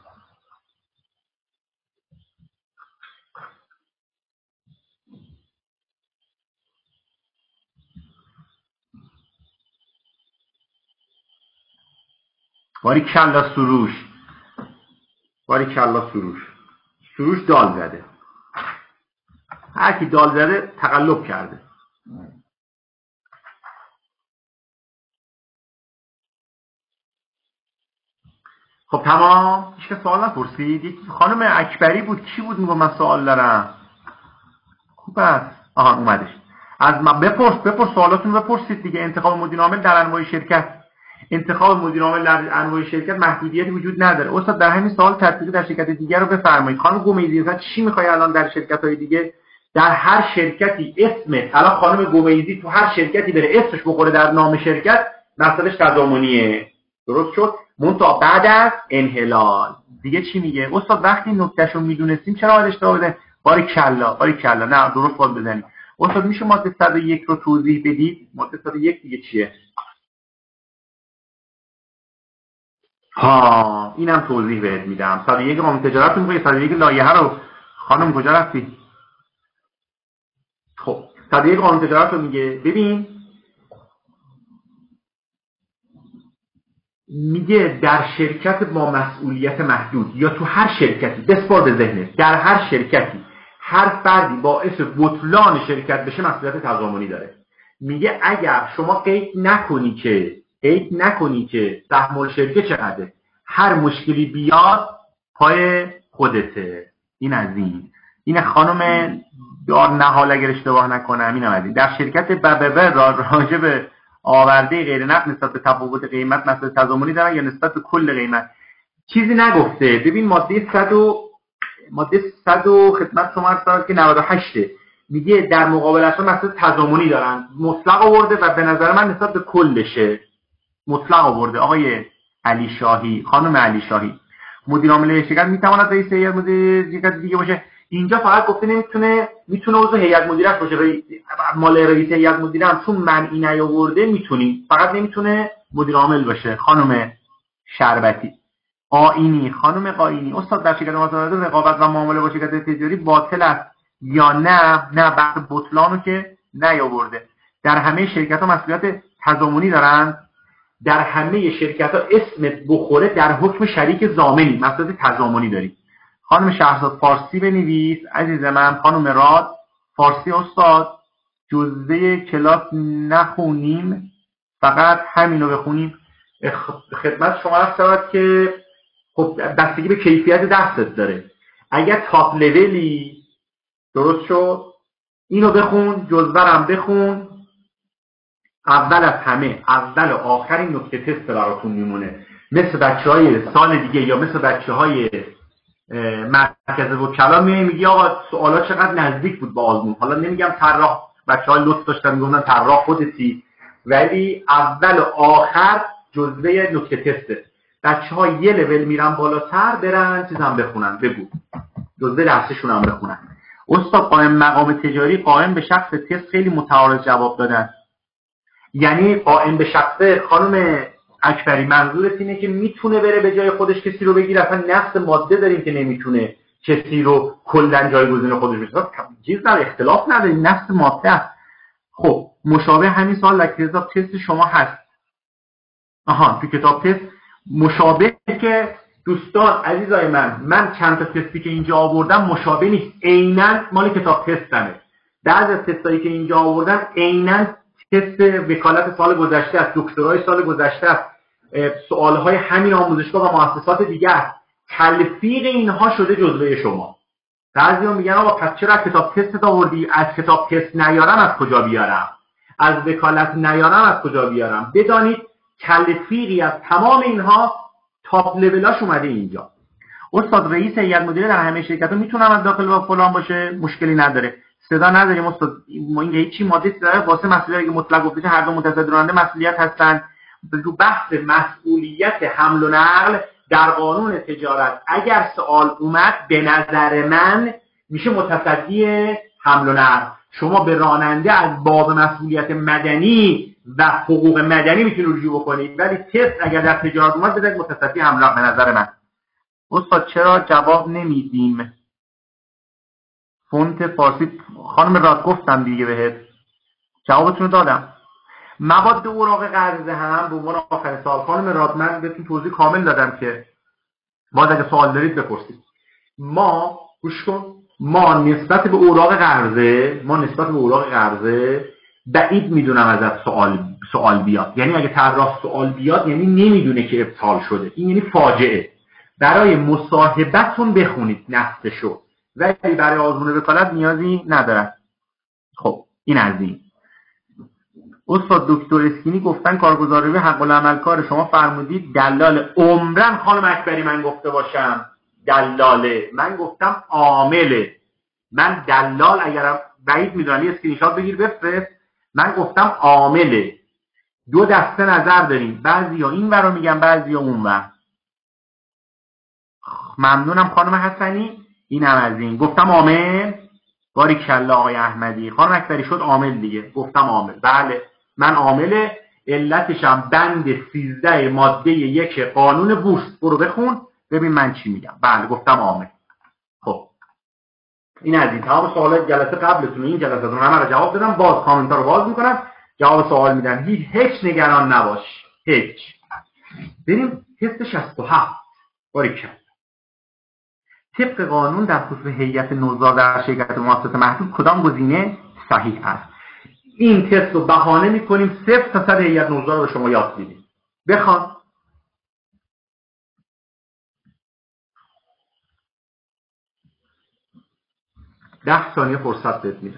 باریکلا سروش. باریکلا سروش. سروش دال زده. هر کی دال زده تقلب کرده. خب تمام. هیچ سوال نپرسید؟ یک خانم اکبری بود. کی بود میگه من سوال دارم؟ خوب است. آها اومدش. از ما بپرس بپرس سوالاتون بپرسید دیگه. انتخاب مدیر عامل در انواع شرکت. انتخاب مدیر عامل در انواع شرکت محدودیتی وجود نداره. استاد در همین سوال تطبیقی در شرکت دیگر رو بفرمایید. خانم گمیزی مثلا چی میخوای الان در شرکت‌های دیگه؟ در هر شرکتی اسمت الان خانم گمیزی تو هر شرکتی بره اسمش بخوره در نام شرکت مسئلهش تضامنیه. درست شد؟ منتها بعد از انحلال دیگه چی میگه؟ استاد وقتی نکتهشو میدونستیم چرا باید اشتباه بزنیم؟ باریکلا باریکلا. نه درست باید بزنیم. استاد میشه ماده صد و یک رو توضیح بدید؟ ماده صد و یک دیگه چیه؟ ها اینم توضیح بهت میدم. صد و یک قانون تجارت میگه. صد و یک لایحه رو خانم کجا رفتی؟ خب صد و یک قانون تجارت رو میگه. ببین میگه در شرکت با مسئولیت محدود یا تو هر شرکتی بسپار به ذهنت در هر شرکتی هر فردی باعث بطلان شرکت بشه مسئولیت تضامنی داره. میگه اگر شما قید نکنی که قید نکنی که سهم الشرکه چقدره، هر مشکلی بیاد پای خودته. این از این. این خانم دار نهال اگر اشتباه نکنم اینم از این. در شرکت بببه راجع به آورده غیر نقد نسبت به تفاوت قیمت مسئله تضامنی دارن یا نسبت به کل قیمت چیزی نگفته. ببین ماده صد و ماده صد و خدمت شما عرض که نود و هشت میگه در مقابلش مسئله تضامنی دارن. مطلق آورده و به نظر من نسبت به کلشه. مطلق آورده. آقای علی شاهی، خانم علی شاهی، مدیر عامل شرکت میتواند رئیس هیئت مدیره شرکت دیگه باشه. اینجا فقط گفته نمیتونه، میتونه عضو هیئت مدیره باشه. رئیس مال رئیس هیئت مدیره هم چون منعی نیاورده میتونی، فقط نمیتونه مدیر عامل باشه. خانم شربتی. آیینی، خانم قاینی، استاد در شرکت متعاقد رقابت و معامله با شرکت تجاری باطل است یا نه؟ نه، بحث بطلانو که نیاورده. در همه شرکت ها مسئولیت تضامنی دارند. در همه شرکت ها اسمت بخوره در حکم شریک ضامنی مسئولیت تضامنی داریم. خانم شهرزاد فارسی بنویس عزیز من. خانم راد فارسی استاد. جزوه کلاس نخونیم، فقط همینو بخونیم. خدمت شما عرض شود که خب بستگی به کیفیت دستت داره. اگر تاپ لولی درست شد اینو بخون، جزوه هم بخون. اول از همه، اول و آخر این نکته تست براتون میمونه. مثل بچه های سال دیگه یا مثل بچه های مرکز وکلا میای میگی آقا سوالا چقدر نزدیک بود با آزمون. حالا نمیگم طراح، بچه های لطف داشتن میگفتن طراح خودتی، ولی اول و آخر جزوه نکته تسته. بچه ها یه لول میرن بالاتر برن چیزم بخونن. بگو جزوه درسشون هم بخونن. استاد قائم مقام تجاری قائم به شخص تست خیلی متعارض جواب دادن. یعنی قائم به شخص خانم اکبری منظورت اینه که میتونه بره به جای خودش کسی رو بگیره؟ اصلا نفس ماده داریم که نمیتونه کسی رو کلا جایگزین خودش بشه. چیز در اختلاف نداریم، نفس ماده است. خب مشابه همین سوال در کتاب تست شما هست. آها تو کتاب تست مشابه که دوستان عزیزای من من چند تا تستی که اینجا آوردم مشابه نیست، عیناً مال کتاب تستمه. بعضی از تستایی که اینجا آوردم عیناً تست وکالت سال گذشته است، دکترای سال گذشته است، سوالهای همین آموزشگاه و مؤسسات دیگه است. تلفیق اینها شده جزوه شما. بعضیا میگن آقا پس چرا کتاب تست آوردی؟ از کتاب تست نیارم از کجا بیارم؟ از وکالت نیارم از کجا بیارم؟ بدانید تلفیقی از تمام اینها تاپ لولاش اومده اینجا. استاد رئیس هیئت مدیره در همه شرکت‌ها میتونم از داخل و فلان باشه؟ مشکلی نداره. صدا نداریم استاد. ما این هیچی ماده صدا واسه مسئولیت مطلق گفته هر دو متصدی راننده مسئولیت هستن. رو بحث مسئولیت حمل و نقل در قانون تجارت اگر سوال اومد به نظر من میشه متصدی حمل و نقل. شما به راننده از باب مسئولیت مدنی و حقوق مدنی میتونید رجوع بکنید، ولی تست اگر در تجارت اومد بذارید متصدی حمل و نقل به نظر من. استاد چرا جواب نمیدیم؟ فونت فارسی خانم راد گفتم دیگه بهت، جوابتون رو دادم. مواد اوراق قرضه هم به عنوان آخر سال خانم راد من بهتون توضیح کامل دادم که باز اگه سوال دارید بپرسید. ما گوش کن، ما نسبت به اوراق قرضه ما نسبت به اوراق قرضه بعید میدونم ازت سوال سوال بیاد. یعنی اگه طراح سوال بیاد یعنی نمیدونه که ابطال شده، این یعنی فاجعه. برای مصاحبتون بخونید نصشو، ولی برای آزمون وکالت نیازی ندارن. خب این از این. استاد دکتر اسکینی گفتن کارگزاری حق العمل کار شما فرمودید دلال. عمرن خانم اکبری من گفته باشم دلاله، من گفتم عامله. من دلال اگرم بعید میدونم اسکرین شات بگیر بفرست، من گفتم عامله. دو دسته نظر داریم، بعضیا این ور رو میگن بعضیا اون ور. ممنونم خانم حسنی. این هم از این. گفتم عامل. باریکالله آقای احمدی. خانم اکبری شد عامل دیگه. گفتم عامل. بله من عامل. علتشم بند سیزده ماده یک قانون بورس. برو بخون ببین من چی میگم. بله گفتم عامل. خب این از این. تمام سوالات جلسه قبلتون این جلسه‌تون همه رو جواب دادم. باز کامنت‌ها رو باز میکنم جواب سوال میدن. هیچ هیچ نگران نباش. هیچ. بریم تست شصت و هفت. باریکالله. طبق قانون در خصوص هیئت نوزار در شرکت مؤسسه محدود کدام گزینه صحیح است؟ این تست رو بهانه میکنیم صفر تا صد هیئت نوزار رو شما یاد میدیم. بخوان. ده ثانیه فرصت بهت میدم.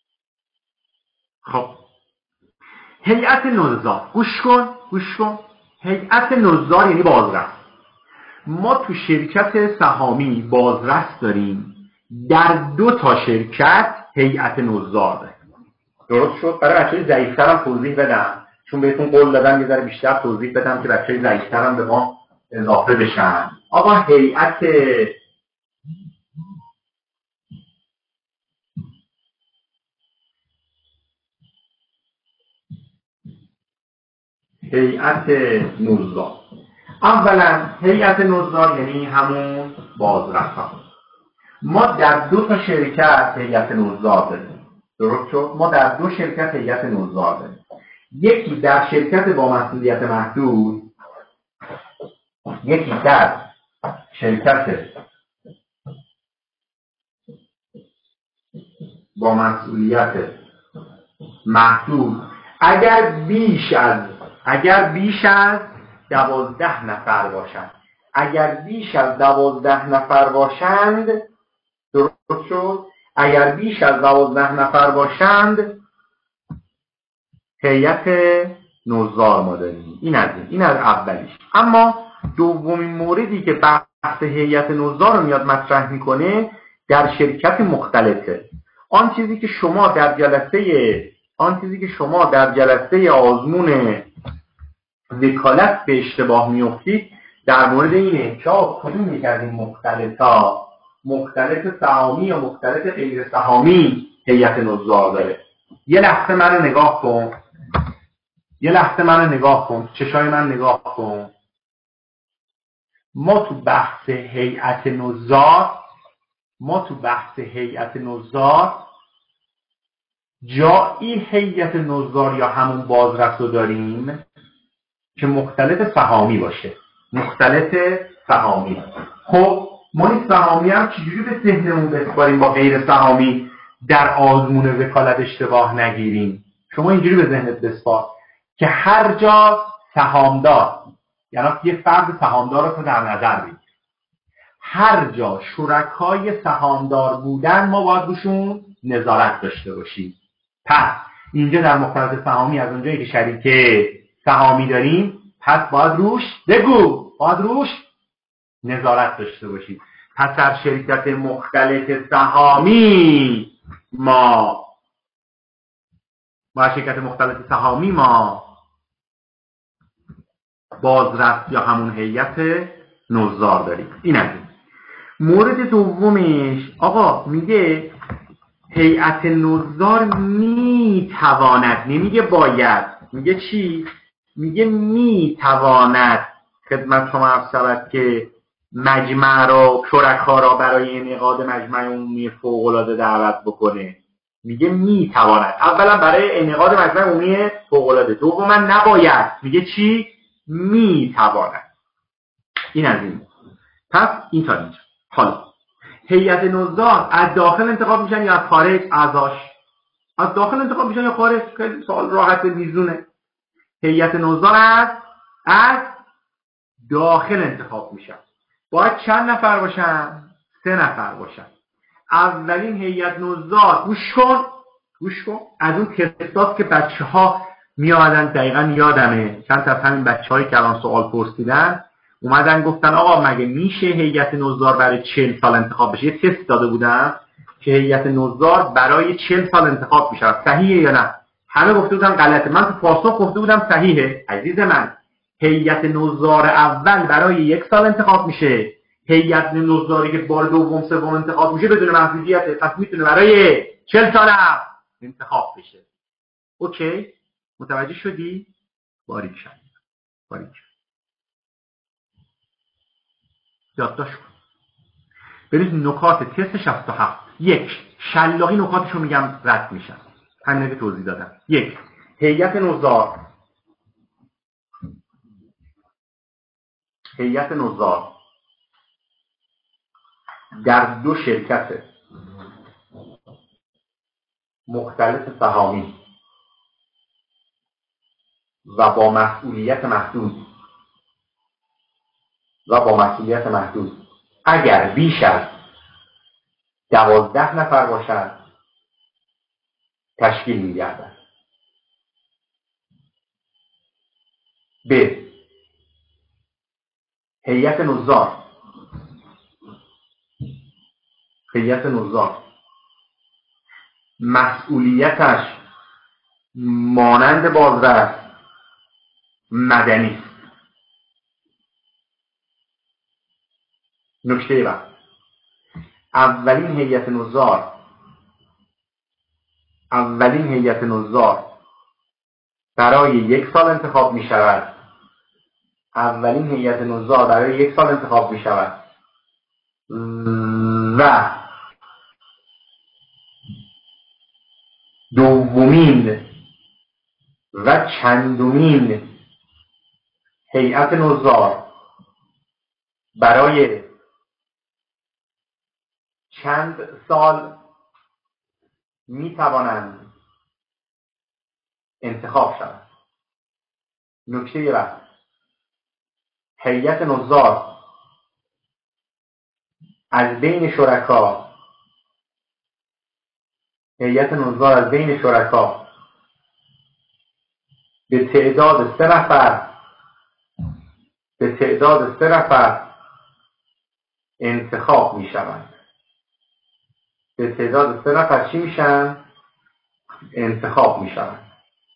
خب هیئت نوزار گوش کن گوش کن هیئت نظار یعنی بازرس. ما تو شرکت سهامی بازرس داریم، در دو تا شرکت هیئت نظار داریم. درست شد؟ برای بچه‌های ضعیف‌تر هم توضیح بدم، چون بهتون قول دادم یه ذره بیشتر توضیح بدم که بچه‌های ضعیف‌تر هم به ما اضافه بشن. آقا هیئت هیئت نظار، اولا هیئت نظار یعنی همون بازرسان. ما در دو تا شرکت هیئت نظار داریم. درست شد؟ ما در دو شرکت هیئت نظار داریم. یکی در شرکت با مسئولیت محدود، یکی در شرکت با مسئولیت محدود اگر بیش از اگر بیش از دوازده نفر باشند. اگر بیش از دوازده نفر باشند، درست شد؟ اگر بیش از دوازده نفر باشند هیئت نظار ما داریم. این از این این از اولیش. اما دومین موردی که بحث هیئت نظار رو میاد مطرح میکنه در شرکت مختلطه. آن چیزی که شما در جلسه آن چیزی که شما در جلسه آزمون وکالت به اشتباه میافتید در مورد اینه که کدوم یک از این مختلطا، مختلط سهامی یا مختلط غیر سهامی هیئت نظار داره. یه لحظه منو نگاه کن. یه لحظه منو نگاه کن. چشای من نگاه کن. ما تو بحث هیئت نظار ما تو بحث هیئت نظار جایی هیئت نظار یا همون بازرس رو داریم که مختلط سهامی باشه. مختلط سهامی. خب ما این سهامی هم چجوری به ذهنمون بسپاریم با غیر سهامی در آزمون وکالت اشتباه نگیریم؟ شما اینجوری به ذهنت بسپار که هر جا سهامدار، یعنی یه فرد سهامدار رو در نظر بگیر، هر جا شرکای سهامدار بودن ما باید روشون نظارت داشته باشیم. پس اینجا در مختلط سهامی از اونجایی که شریک سهامی داریم، پس باید روش بگو باید روش نظارت داشته باشیم. پس در شرکت مختلط سهامی ما با شرکت مختلط سهامی ما بازرس یا همون هیئت نظار داریم. این از این. مورد دومش آقا میگه هیئت نظار میتواند، نمیگه باید، میگه چی؟ میگه میتواند خدمت شما عرض شود که مجمع را، شرکا را برای انعقاد مجمع عمومی فوق‌العاده دعوت بکنه. میگه میتواند. اولا برای انعقاد مجمع عمومی فوق‌العاده، دوما نباید. میگه چی؟ میتواند. این از این. پس این تا اینجا. حالا هیئت نظار از داخل انتخاب میشن یا از خارج اعضاش؟ از داخل انتخاب میشن یا خارج؟ خیلی سوال راحت میزونه. هیئت نظار از از داخل انتخاب میشن. باید چند نفر باشن؟ سه نفر باشن. اولین هیئت نظار گوش کن گوش کن از اون تستاست که بچه ها می آمدن، دقیقا یادمه چند تا از همین بچه هایی که الان سوال پرسیدن اومدن گفتن آقا مگه میشه هیئت نظار برای چهل سال انتخاب بشه؟ یه تست داده بودن که هیئت نظار برای چهل سال انتخاب میشه، صحیحه یا نه؟ همه گفته بودن غلطه. من تو پاسخ گفته بودم صحیحه. عزیز من، هیئت نظار اول برای یک سال انتخاب میشه. هیئت نظاری که بار دوم سوم انتخاب میشه بدون محدودیت، پس میتونه برای چهل سال هم انتخاب بشه. اوکی؟ متوجه شدی؟ باریک شد. باریک شد. یادداشت کن. برید نکات تست شصت و هفت. یک، شلاقی نکاتشو میگم رد میشن. همینه که توضیح دادم. یک، هیئت نظار هیئت نظار در دو شرکت مختلط سهامی و با مسئولیت محدود و با مسئولیت محدود اگر بیش از دوازده نفر باشد تشکیل می‌گردد. ب. هیئت نظار هیئت نظار مسئولیتش مانند بازرس مدنی است. نکته بعد، اولین هیئت نظار اولین هیئت نظار برای یک سال انتخاب می شود. اولین هیئت نظار برای یک سال انتخاب می شود و دومین و چندمین هیئت نظار برای چند سال می توانند انتخاب شوند. نکته بعد، هیئت نظار از بین شرکا هیئت نظار از بین شرکا به تعداد سه نفر به تعداد سه نفر انتخاب می شوند. به تعداد سه نفر چی میشن؟ انتخاب می شوند.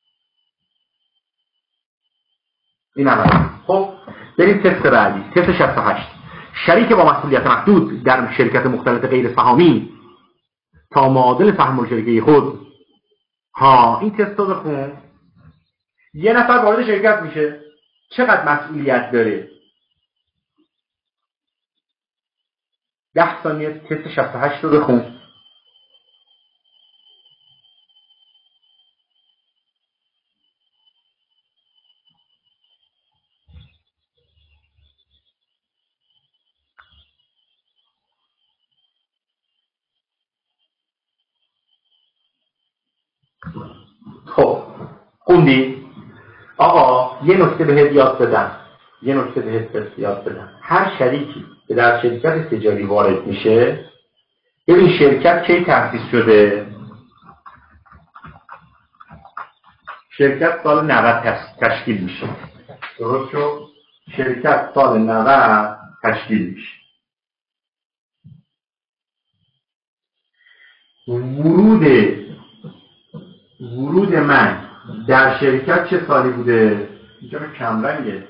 این هم. خب بریم تست بعدی، تست شصت و هشت. شریک با مسئولیت محدود در شرکت مختلط غیر سهامی تا معادل سهم الشرکه خود. ها این تست رو بخون. یه نفر وارد شرکت میشه، چقدر مسئولیت داره؟ ده ثانیه تست شصت و هشت رو بخون. خب خوندی؟ آقا یه نکته بهت یاد بدم یه نکته بهت یاد بدم هر شریکی که در شرکت تجاری وارد میشه، ببین شرکت کی تأسیس شده؟ شرکت سال نود تشکیل میشه. درست شد؟ شرکت سال نود تشکیل میشه. ورود ورود من در شرکت چه سالی بوده؟ اینجا کمرنگه.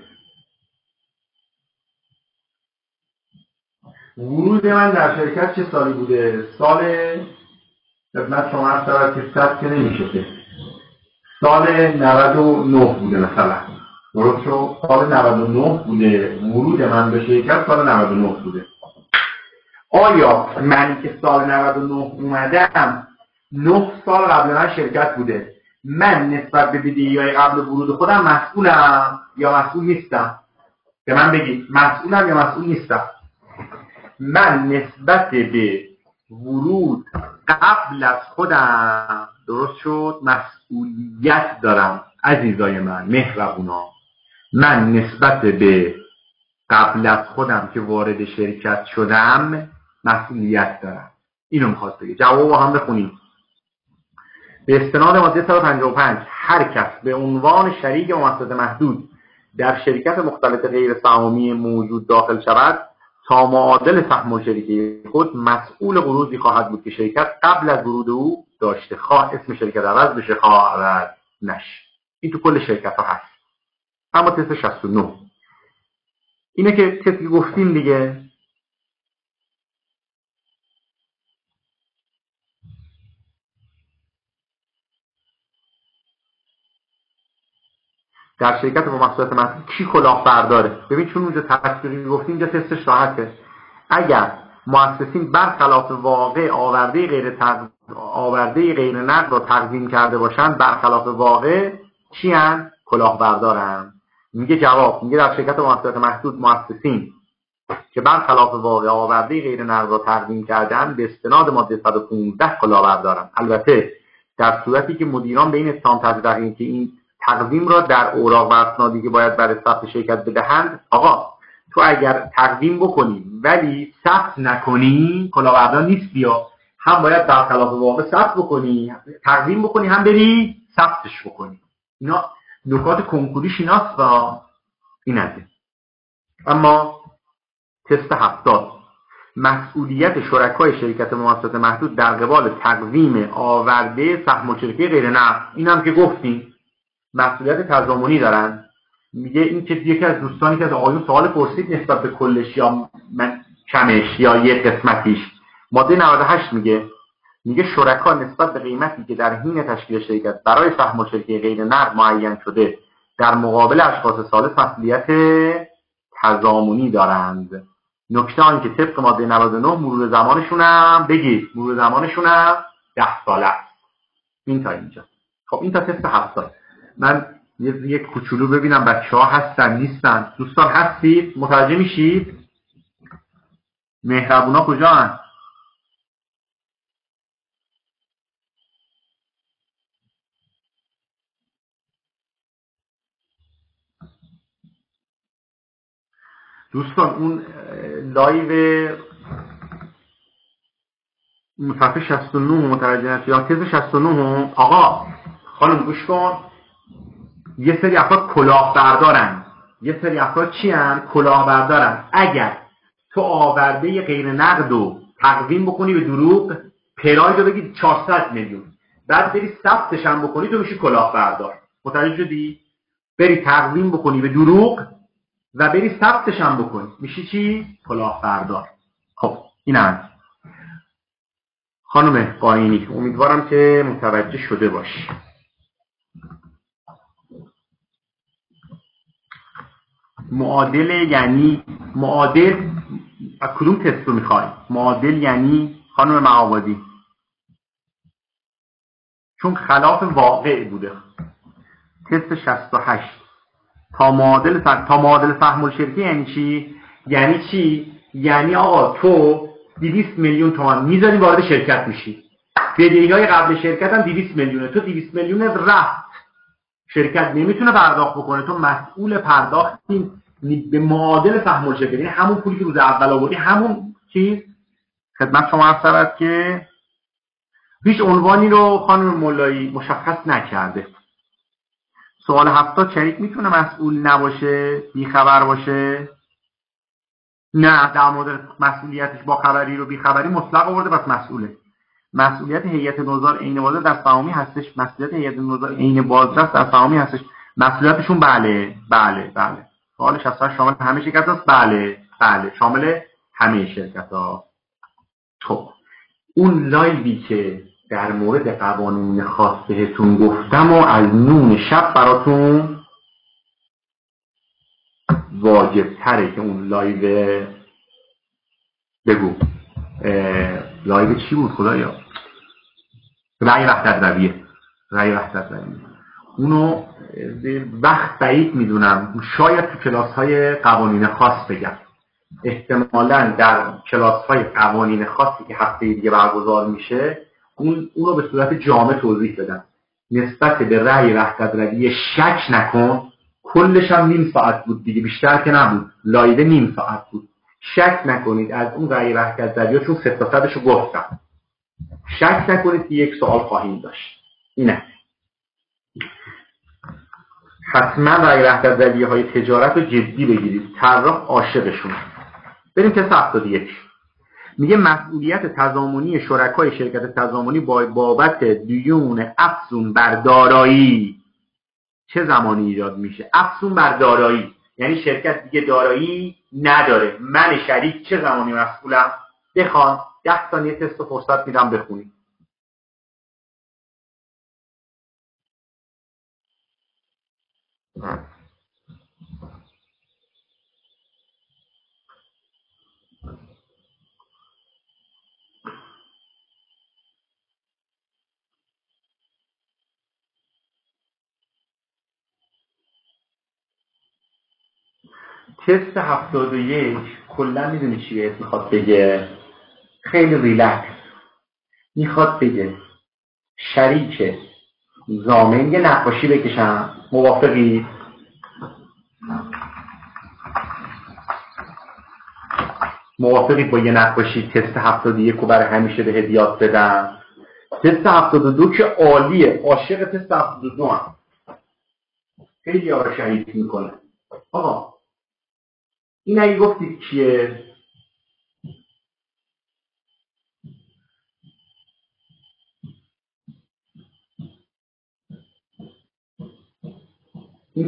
ورود من در شرکت چه سالی بوده؟ سال خدمت شما عرض شود که صد که نمیشه، سال نود و نه بوده مثلا. درست شد؟ سال نود و نه بوده ورود من به شرکت، سال نود و نه بوده. آیا من که سال نود و نه اومدم نه سال قبل من شرکت بوده، من نسبت به بدهی‌های قبل ورود خودم مسئولم یا مسئول نیستم؟ به من بگید مسئولم یا مسئول نیستم؟ من نسبت به ورود قبل از خودم، درست شد، مسئولیت دارم. عزیزای من مهربونا، من نسبت به قبل از خودم که وارد شرکت شدم مسئولیت دارم. اینو میخواست بگه. جواب هم بخونید. به استناد ماده صد و پنجاه و پنج هر کس به عنوان شریک مسئولیت محدود در شرکت مختلط غیر سهامی موجود داخل شود تا معادل سهم الشرکه خود مسئول قروضی خواهد بود که شرکت قبل از ورود او داشته، خواه اسم شرکت عوض بشه خواه عوض نشه. این تو کل شرکت ها هست. اما تست شصت و نه اینه که تستی گفتیم دیگه. در شرکت با مسئولیت محدود کی کلاهبرداره؟ ببین چون اونجا تصویری گفتیم اینجا تستش راحته. اگر مؤسسین برخلاف واقع آورده غیر تق... آورده غیر نقد را تقدیم کرده باشند، برخلاف واقع چی ان؟ کلاهبردارن. میگه جواب، میگه در شرکت با مسئولیت محدود مؤسسین که برخلاف واقع آورده غیر نقد را تقدیم کردن به استناد ماده صد و پانزده کلاهبردارن. البته در صورتی که مدیران به این اتهام تزریقی که این تقدیم را در اوراق و اسنادی که باید برای ثبت شرکت بدهند، آقا تو اگر تقدیم بکنی ولی ثبت نکنی کلاهبردار نیستی، یا هم باید برخلاف واقع ثبت بکنی، تقدیم بکنی، هم بری ثبتش بکنی. اینا نکات کنکوریش ایناست و این هست. اما تست هفتاد، مسئولیت شرکای شرکت موسسات محدود در قبال تقویم آورده سهم مشترکه غیر نفت. این هم که گفتیم مسئولیت تضامنی دارن. میگه این که یکی از دوستانی که از آقایون سوال پرسید نسبت به کلش یا من کمش یا یک قسمتیش، ماده نود و هشت میگه میگه شرکا نسبت به قیمتی که در حین تشکیل شرکت برای سهم مشترکه غیر نقد معین شده در مقابل اشخاص ثالث مسئولیت تضامنی دارند. نکته آن که طبق ماده نود و نه مرور زمانشون هم بگید مرور زمانشون هم ده ساله است. این تا اینجا. خب این تا تست هفتاد. من یه یک کوچولو ببینم بچه ها هستن نیستن. دوستان هستید؟ متوجه میشید؟ مهربونا کجا هست؟ دوستان اون لایو صفحه شصت و نه متوجه نشید یا تز شصت و نه. آقا خانم گوش کن، یه سری افراد کلاهبردارن، یه سری افراد چی هن؟ کلاهبردارن. اگر تو آورده غیر نقد رو تقویم بکنی به دروغ، پراید رو بگید چهارصد میلیون، بعد بری ثبتش هم بکنی، تو میشی کلاهبردار. متوجه شدی؟ بری تقویم بکنی به دروغ و بری ثبتش هم بکنی، میشی چی؟ کلاهبردار. خب این هم خانم قاینی، امیدوارم که متوجه شده باشی. معادل یعنی معادل از کدوم تست رو میخوای؟ معادل یعنی خانم معابدی چون خلاف واقع بوده. تست شصت و هشت تا معادل فهم تا معادل فهم الشرکه یعنی چی؟ یعنی چی؟ یعنی آقا تو دویست میلیون تومان میذاری وارد شرکت میشی، بدهی‌های قبل شرکت هم دویست میلیونه، تو دویست میلیون رفت، شرکت نمیتونه پرداخت بکنه، تو مسئول پرداختی به معادل فهم الشرکه، یعنی همون پولی که روز اول آوردی همون چیز. خدمت شما عرض شود که هیچ عنوانی رو خانم مولایی مشخص نکرده. سوال هفتاد شریک میتونه مسئول نباشه، بیخبر باشه؟ نه، در مورد مسئولیتش با خبری رو بیخبری مطلق آورده، پس مسئوله. مسئولیت هیئت نظار عین بازرس در سهامی هستش. مسئولیت هیئت نظار عین بازرس در سهامی هستش. مسئولیتشون بله بله بله. سوال شصت و هشت شامل همه شرکت هست؟ بله بله شامل همه شرکت ها. خب اون لایوی که در مورد قوانین خاص بهتون گفتم و از نون شب براتون واجب تره که اون لایو بگو لایو چی بود خدایا؟ رأی وحدت رویه. رأی وحدت رویه اونو وقت بعید میدونم، شاید تو کلاس های قوانین خاص بگم، احتمالاً در کلاس های قوانین خاصی که هفته دیگه برگزار میشه اون اونو به صورت جامع توضیح بدم. نسبت به رأی وحدت رویه شک نکن، کلش هم نیم ساعت بود دیگه، بیشتر که نبود، لایو نیم ساعت بود. شک نکنید از اون رأی وحدت رویه، چون سه تا صدشو گفتم، شک نکنید که یک سوال خواهیم داشت. اینه حتما رأی وحدت رویه های تجارت رو جدی بگیرید، طراح عاشقشون. بریم که هفتاد و یک میگه مسئولیت تضامنی شرکای شرکت تضامنی با بابت دیون افزون بر دارایی چه زمانی ایجاد میشه؟ افزون بر دارایی یعنی شرکت دیگه دارایی نداره، من شریک چه زمانی مسئولم؟ بخوان ده ثانیه تست و فرصت میدم بخونید. تست هفتاد و یک کلا میدونی چی بهت میخواد بگه؟ خیلی ریلکس میخواد بگه شریک ضامن یه نقاشی بکشم، موافقی؟ موافقی با یه نقاشی تست هفتاد و یک رو برای همیشه به هدیات بدم؟ تست هفتاد و دو که عالیه، عاشق تست هفتاد و دو هم خیلی آرا شریک میکنه. آقا این اگه گفتید کیه؟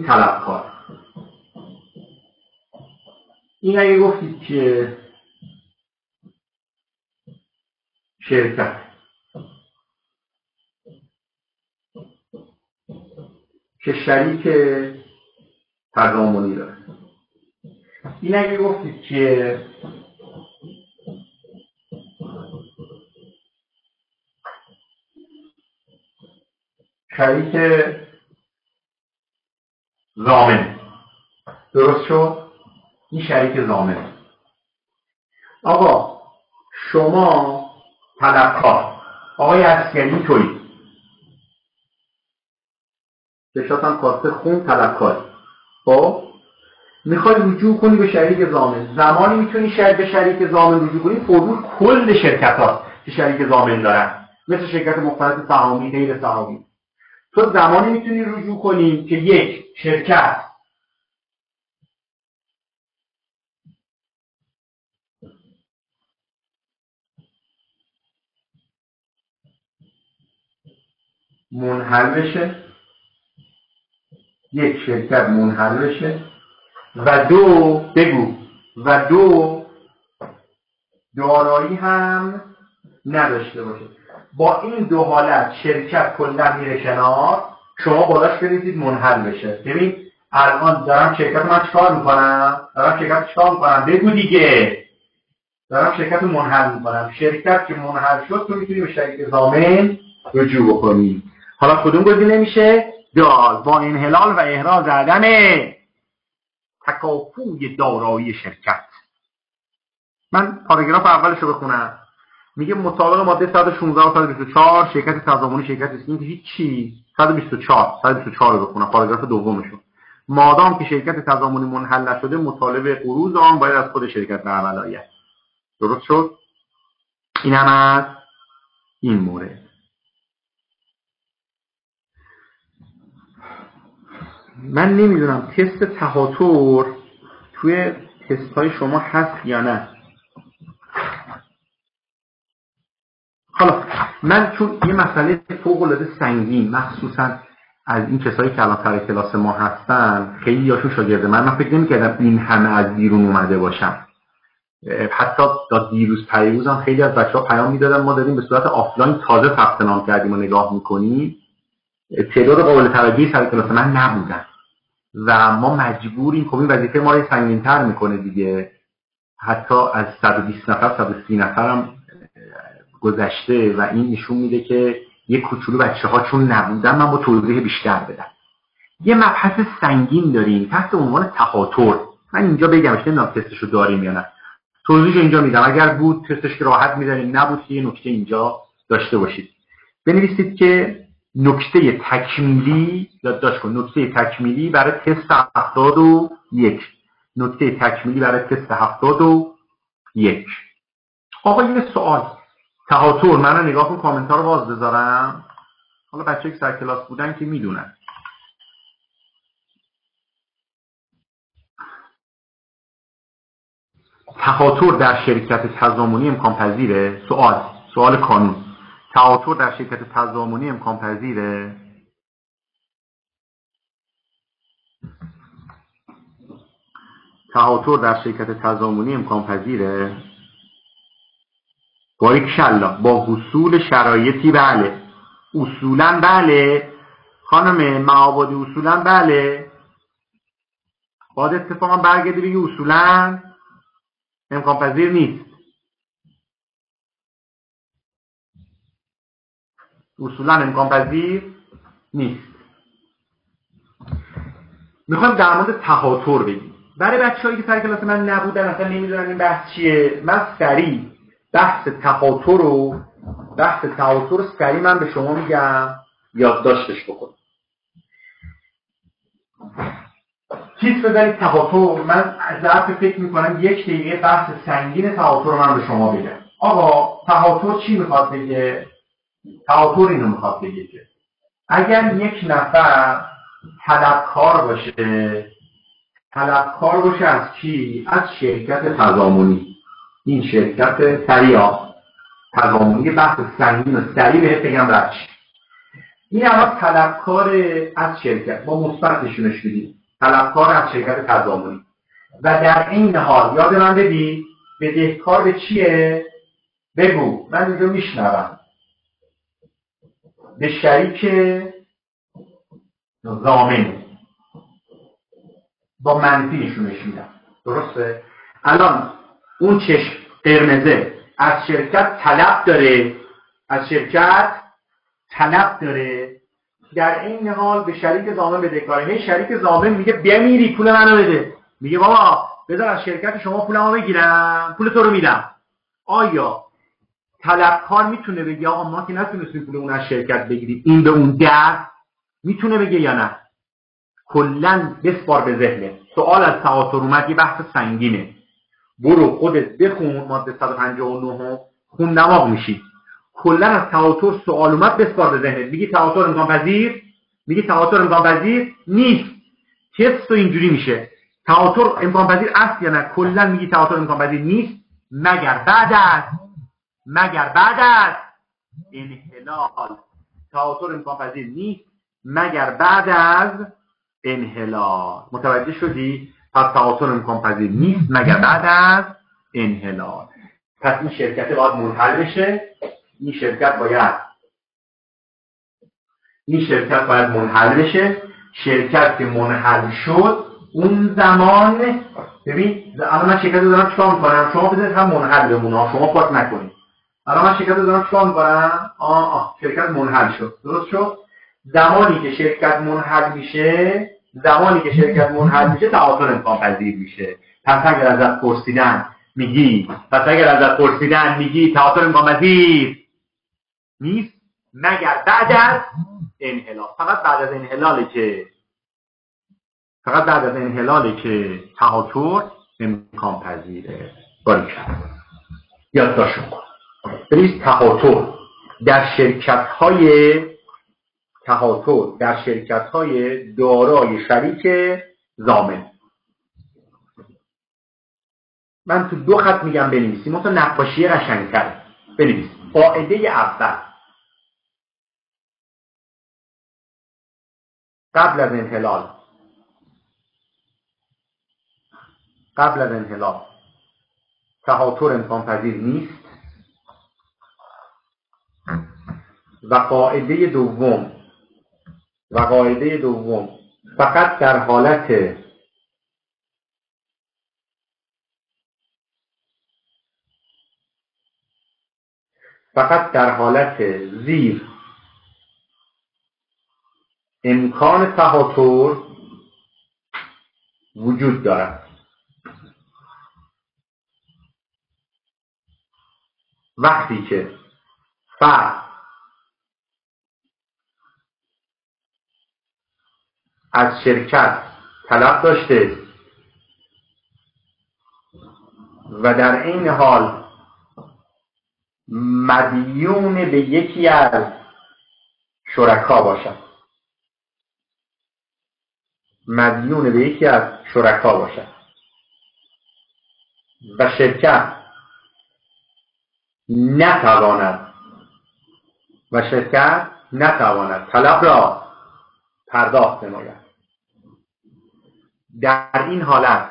این طلبکار. این اگه گفتید که شرکت که شریک تضامنی داره، این اگه گفتید که شریک ضامن، درست شد؟ این شریک ضامن. آقا شما طلبکار، آقای عسکری تویی، چشاتم کاسته خون، طلبکاری، خب میخوای رجوع کنی به شریک ضامن. زمانی میتونی شریک به شریک ضامن رجوع کنی فرمول کل شرکت هاست که شریک ضامن دارن، مثل شرکت مختلط سهامی، غیر سهامی. تو زمانی میتونی رجوع کنی که یک شرکت منحل بشه، یک شرکت منحل بشه و دو بگو و دو دارایی هم نداشته باشه. با این دو حالت شرکت کلا میره کنار، شما بالاش بریزید منحل بشه. ببین الان دارم شرکت من چیکار میکنم؟ دارم شرکت چیکار میکنم؟ بگو دیگه. دارم شرکت رو منحل میکنم. شرکت که منحل شد تو میتونی به شریک ضامن رجوع بکنی. حالا کدوم گزینه میشه؟ دال. با انحلال و احراز عدم تکافوی دارایی شرکت. من پاراگراف اولش رو بخونم. میگه مطابق ماده صد و شانزده و صد و بیست و چهار شرکت تضامنی شرکت است. این که هیچی. صد و بیست و چهار صد و بیست و چهار رو بخونم، پاراگراف دومشون. مادام که شرکت تضامنی منحل نشده مطالبه قروض آن باید از خود شرکت به عمل آید. درست شد؟ این هم از این مورد. من نمیدونم تست تهاتر توی تست های شما هست یا نه. حالا من چون یه مسئله فوق العاده سنگین مخصوصا از این کسایی که الان سر کلاس ما هستن، خیلی هاشون شاگرد من، من فکر نمی‌کردم این همه از بیرون اومده باشن. حتی تا دیروز پیروز هم خیلی از بچه‌ها پیام میدادن ما داریم به صورت آفلاین تازه ثبت نام کردیم و نگاه می‌کنیم. تعداد قابل توجهی سر کلاس من نبودن و ما مجبوریم، خب این وظیفه ما رو سنگین‌تر میکنه دیگه. حتی از صد و بیست نفر صد و سی نفر هم گذشته و این نشون میده که یه کوچولو بچه‌ها چون نبودن من با توضیح بیشتر بدم. یه مبحث سنگین داریم تحت عنوان تهاتر. من اینجا بگمش، نمیدونم تستشو داریم یا نه. توضیحش اینجا میدم، اگر بود تستش که راحت میداریم، نبود که یه نکته اینجا داشته باشید. بنویسید که نکته تکمیلی، یادداشت کن، نکته تکمیلی برای تست هفتاد و یک. نکته تکمیلی برای تست هفتاد و یک. آقا یه سوال تهاتر، من نگاه کن کامنت ها رو باز بذارم. حالا بچه که سر کلاس بودن که میدونن. تهاتر در شرکت تضامنی امکان پذیره؟ سوال سوال کانون. تهاتر در شرکت تضامنی امکان پذیره؟ تهاتر در شرکت تضامنی امکان پذیره؟ باریکشالله. با حصول شرایطی بله. اصولا بله. خانم معابدی اصولا بله. باید اتفاقا برگردی بگی اصولا امکان پذیر نیست. اصولا امکان پذیر نیست. میخوام در مورد تهاتر بگیم. برای بچه‌هایی که سر کلاس من نبودن اصلا نمیدونن این بحث چیه، من سریع بحث تهاتر رو بحث تهاتر رو سریع من به شما میگم یادداشتش بکن. چیز بذارید تهاتر. من ظرف فکر میکنم یک دقیقه بحث سنگین تهاتر رو من به شما بگم. آقا تهاتر چی میخواد بگه؟ تهاتر اینو میخواد بگه که اگر یک نفر طلبکار باشه، طلبکار باشه از کی؟ از شرکت تضامنی. این شرکت سریع تضامنی، بحث سنگین و سریع بهت بگم بچه. این الان طلبکار از شرکت، با مثبت نشونش میدیم، طلبکار از شرکت تضامنی و در این حال یاد من بدید بدهکار به چیه؟ بگو، من اینجا میشنوم. به شریک ضامن با منفی نشونش میدم. درسته؟ الان اون چشم قرمزه از شرکت طلب داره، از شرکت طلب داره، در این حال به شریک ضامن بدهکاره. هی شریک ضامن میگه بمیری پول منو بده، میگه بابا بذار از شرکت شما پولمو بگیرم، پول تو رو میدم. آیا طلبکار میتونه بگه آقا ما که نتونستیم پول اون از شرکت بگیریم این به اون دست؟ میتونه بگه یا نه؟ کلن بسپار به ذهنه. سوال از تواتر اومد، یه بحث سنگینه، برو خودت بخون ماده صد و پنجاه و نه خون دماغ میشی. کلن از تواتر سوال اومد بسپار به ذهنت. میگی تواتر امکان پذیر؟ میگی تواتر امکان پذیر نیست. تست و اینجوری میشه تواتر امکان پذیر است یا نه؟ کلن میگی تواتر امکان پذیر نیست مگر بعد از مگر بعد از انحلال. تواتر امکان پذیر نیست مگر بعد از انحلال. متوجه شدی؟ پس تواتر امکان پذیر نیست مگر بعد از انحلال. پس این شرکت باید منحل بشه. این شرکت باید این شرکت باید منحل بشه. شرکت که منحل شد اون زمان ببین الان من شرکت رو دارم چیکار میکنم؟ شما بذارید هم منحل بمونه، شما پاک نکنید. الان من شرکت رو دارم چیکار میکنم؟ آه آه شرکت منحل شد. درست شد؟ زمانی که شرکت منحل میشه زمانی که شرکت منحل میشه تواتر امکان پذیر میشه. پس اگر ازت پرسیدن میگی پس اگر ازت پرسیدن میگی تواتر امکان پذیر نیست مگر بعد از انحلال. فقط بعد از انحلاله که فقط بعد از انحلاله که تواتر امکان پذیره. باریکلا یادداشت کن. ببینید تواتر در شرکت‌های تواتر در شرکت‌های دارای شریک ضامن. من تو دو خط میگم بنویسیم، مثلا نقاشی قشنگ‌تر بنویس. قاعده اول قبل از انحلال قبل از انحلال تواتر امکان پذیر نیست و قاعده دوم و قاعده دوم فقط در حالت فقط در حالت زیر امکان تواتر وجود دارد. وقتی که فرد از شرکت طلب داشته و در این حال مدیون به یکی از شرکا باشد مدیون به یکی از شرکا باشد و شرکت نتواند و شرکت نتواند طلب را پرداخت نماید. در این حالت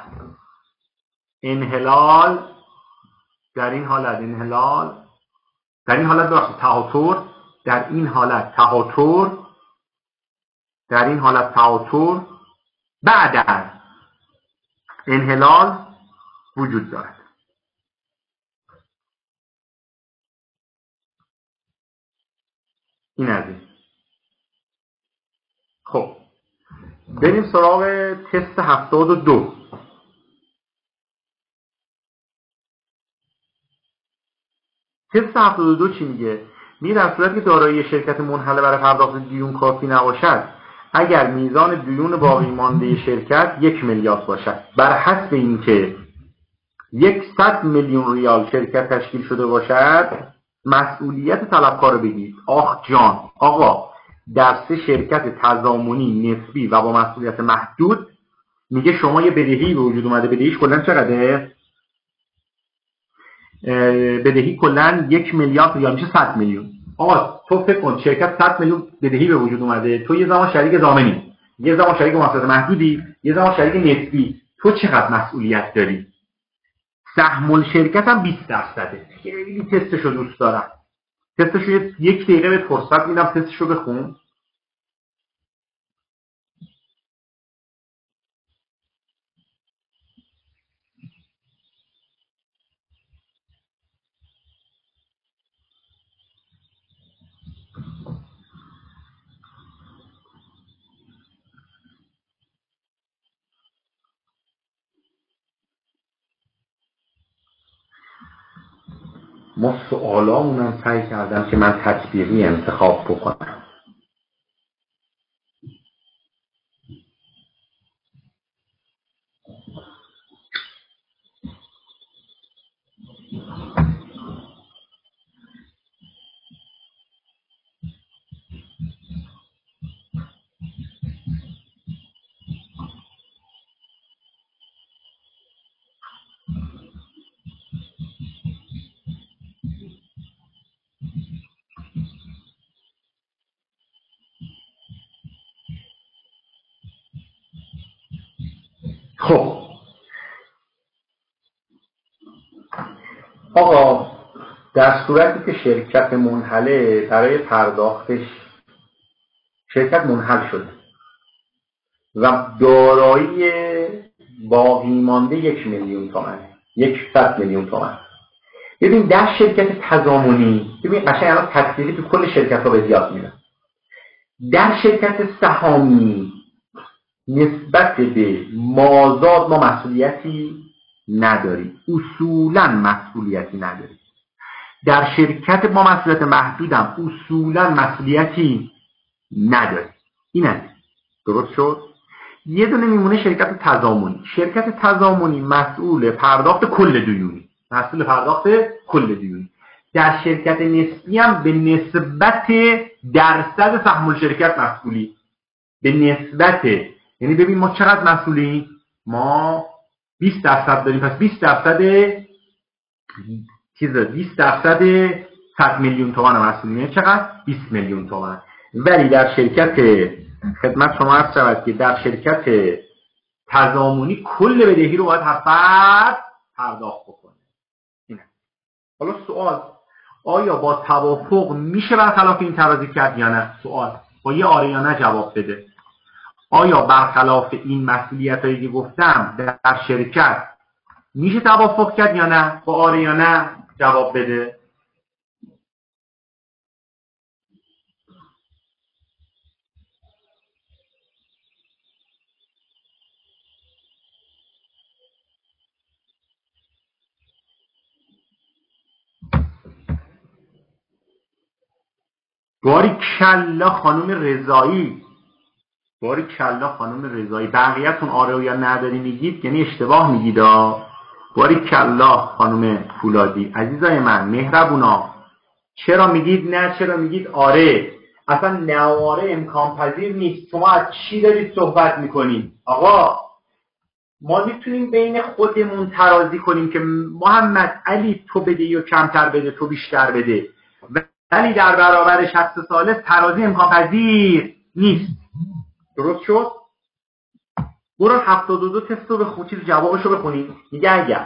انحلال در این حالت انحلال در این حالت بخشید تواتر در این حالت تواتر در این حالت تواتر بعد از انحلال وجود دارد. این از این. خب بریم سراغ تست هفتاد و دو. تست هفتاد و دو چی میگه؟ میگه در صورتی که دارایی شرکت منحله برای پرداخت دیون کافی نباشد اگر میزان دیون باقی مانده شرکت یک میلیارد باشد، بر حسب اینکه صد میلیون ریال شرکت تشکیل شده باشد مسئولیت طلبکار بگیرید. آخ جان آقا در سه شرکت تضامنی نسبی و با مسئولیت محدود میگه شما یه بدهی به وجود اومده. بدهیش کلا چقدره؟ بدهی کلا یک میلیارد ریال میشه صد میلیون. آقا تو فکر کن شرکت صد میلیون بدهی به وجود اومده، تو یه زمان شریک ضامنی، یه زمان شریک مؤسسه محدودی، یه زمان شریک نسبی، تو چقدر مسئولیت داری؟ سهم الشرکت هم بیست درصده. خیلی تستشو دوست دارم. تستشو یک دقیقه به فرصت میدم، تستشو بخون. ما سوالامونم سعی کردم که من تطبیقی انتخاب بکنم. خب آقا در صورتی که شرکت منحله برای پرداختش شرکت منحل شد و دارایی باقی مانده یک میلیون تومان، یک صد میلیون تومان. ببین در شرکت تضامنی، ببین قشنگ الان تطبیقی تو کل شرکت ها به زیاد میره. در شرکت سهامی نسبت به مازاد ما مسئولیتی نداریم، اصولا مسئولیتی نداریم. در شرکت ما مسئولیت محدودم اصولا مسئولیتی نداریم. این است. درست شد؟ یه دونه میمونه شرکت تضامنی. شرکت تضامنی مسئول پرداخت کل دیونی، مسئول پرداخت کل دیونی. در شرکت نسبی هم به نسبت درصد سهم الشرکت مسئولی، به نسبت، یعنی ببین ما چقدر مسئولیم؟ ما بیست درصد داریم، پس بیست درصد چیز بیست درصد صد میلیون تومان مسئولیم، یعنی چقدر؟ بیست میلیون تومان. ولی در شرکت خدمت شما عرض شود که در شرکت تضامنی کل بدهی رو باید هر فرد پرداخت بکنه. اینه. حالا سوال، آیا با توافق میشه برخلاف این ترازی کرد یا نه؟ سوال با یه آره یا نه جواب بده. آیا برخلاف این مسئولیتایی که گفتم در شرکت میشه توافق کرد یا نه؟ با آره یا نه جواب بده. باری کلا خانم رضایی، باری کلا خانم رضایی، بقیه‌تون آره یا نداری میگید یعنی اشتباه میگید. باری کلا خانم فولادی، عزیزای من مهربونا، چرا میگید نه، چرا میگید آره؟ اصلا نه آره امکان پذیر نیست. شما از چی دارید صحبت میکنید؟ آقا ما میتونیم بین خودمون ترازی کنیم که محمد علی تو بده یا کمتر بده، تو بیشتر بده، ولی در برابر شخص ثالث ترازی امکان پذیر نیست. درست شد؟ برو هفتاد و دو تست رو بخون، چیز جوابشو بخونید. میگه اگر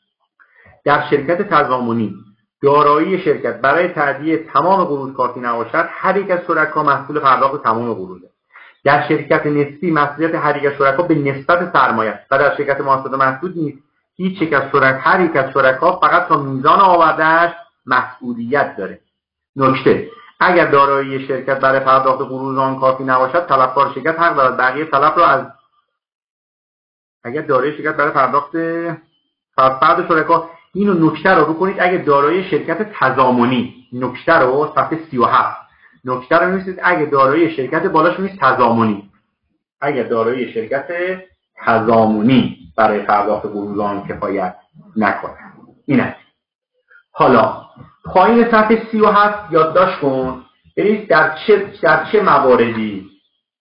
در شرکت تضامنی دارایی شرکت برای تأدیه تمام قروض کافی نباشد، هر یک از شرکا مسئول پرداخت تمام قروضه. در شرکت نسبی مسئولیت هر یک از شرکا به نسبت سرمایه است و در شرکت مؤسسه محدود نیست. هیچ یک از شرکا، هر یک از شرکا فقط تا میزان آوردهش مسئولیت داره. نکته: اگر دارایی شرکت برای پرداخت قروض آن کافی نباشد، طلبکار شرکت حق دارد بقیه طلب را از اگر دارایی شرکت برای پرداخت فرد شرکا، اینو نکته رو بکنید. اگر دارایی شرکت تضامنی، نکته رو صفحه سی و هفت، نکته رو می‌نویسید اگر دارایی شرکت بالاش می‌نویسید تضامنی، اگر دارایی شرکت تضامنی برای پرداخت قروض آن کفایت نکنه. اینه. حالا پایین صفحه سی و هفت یادداشت کن، ببینید در چه در چه مواردی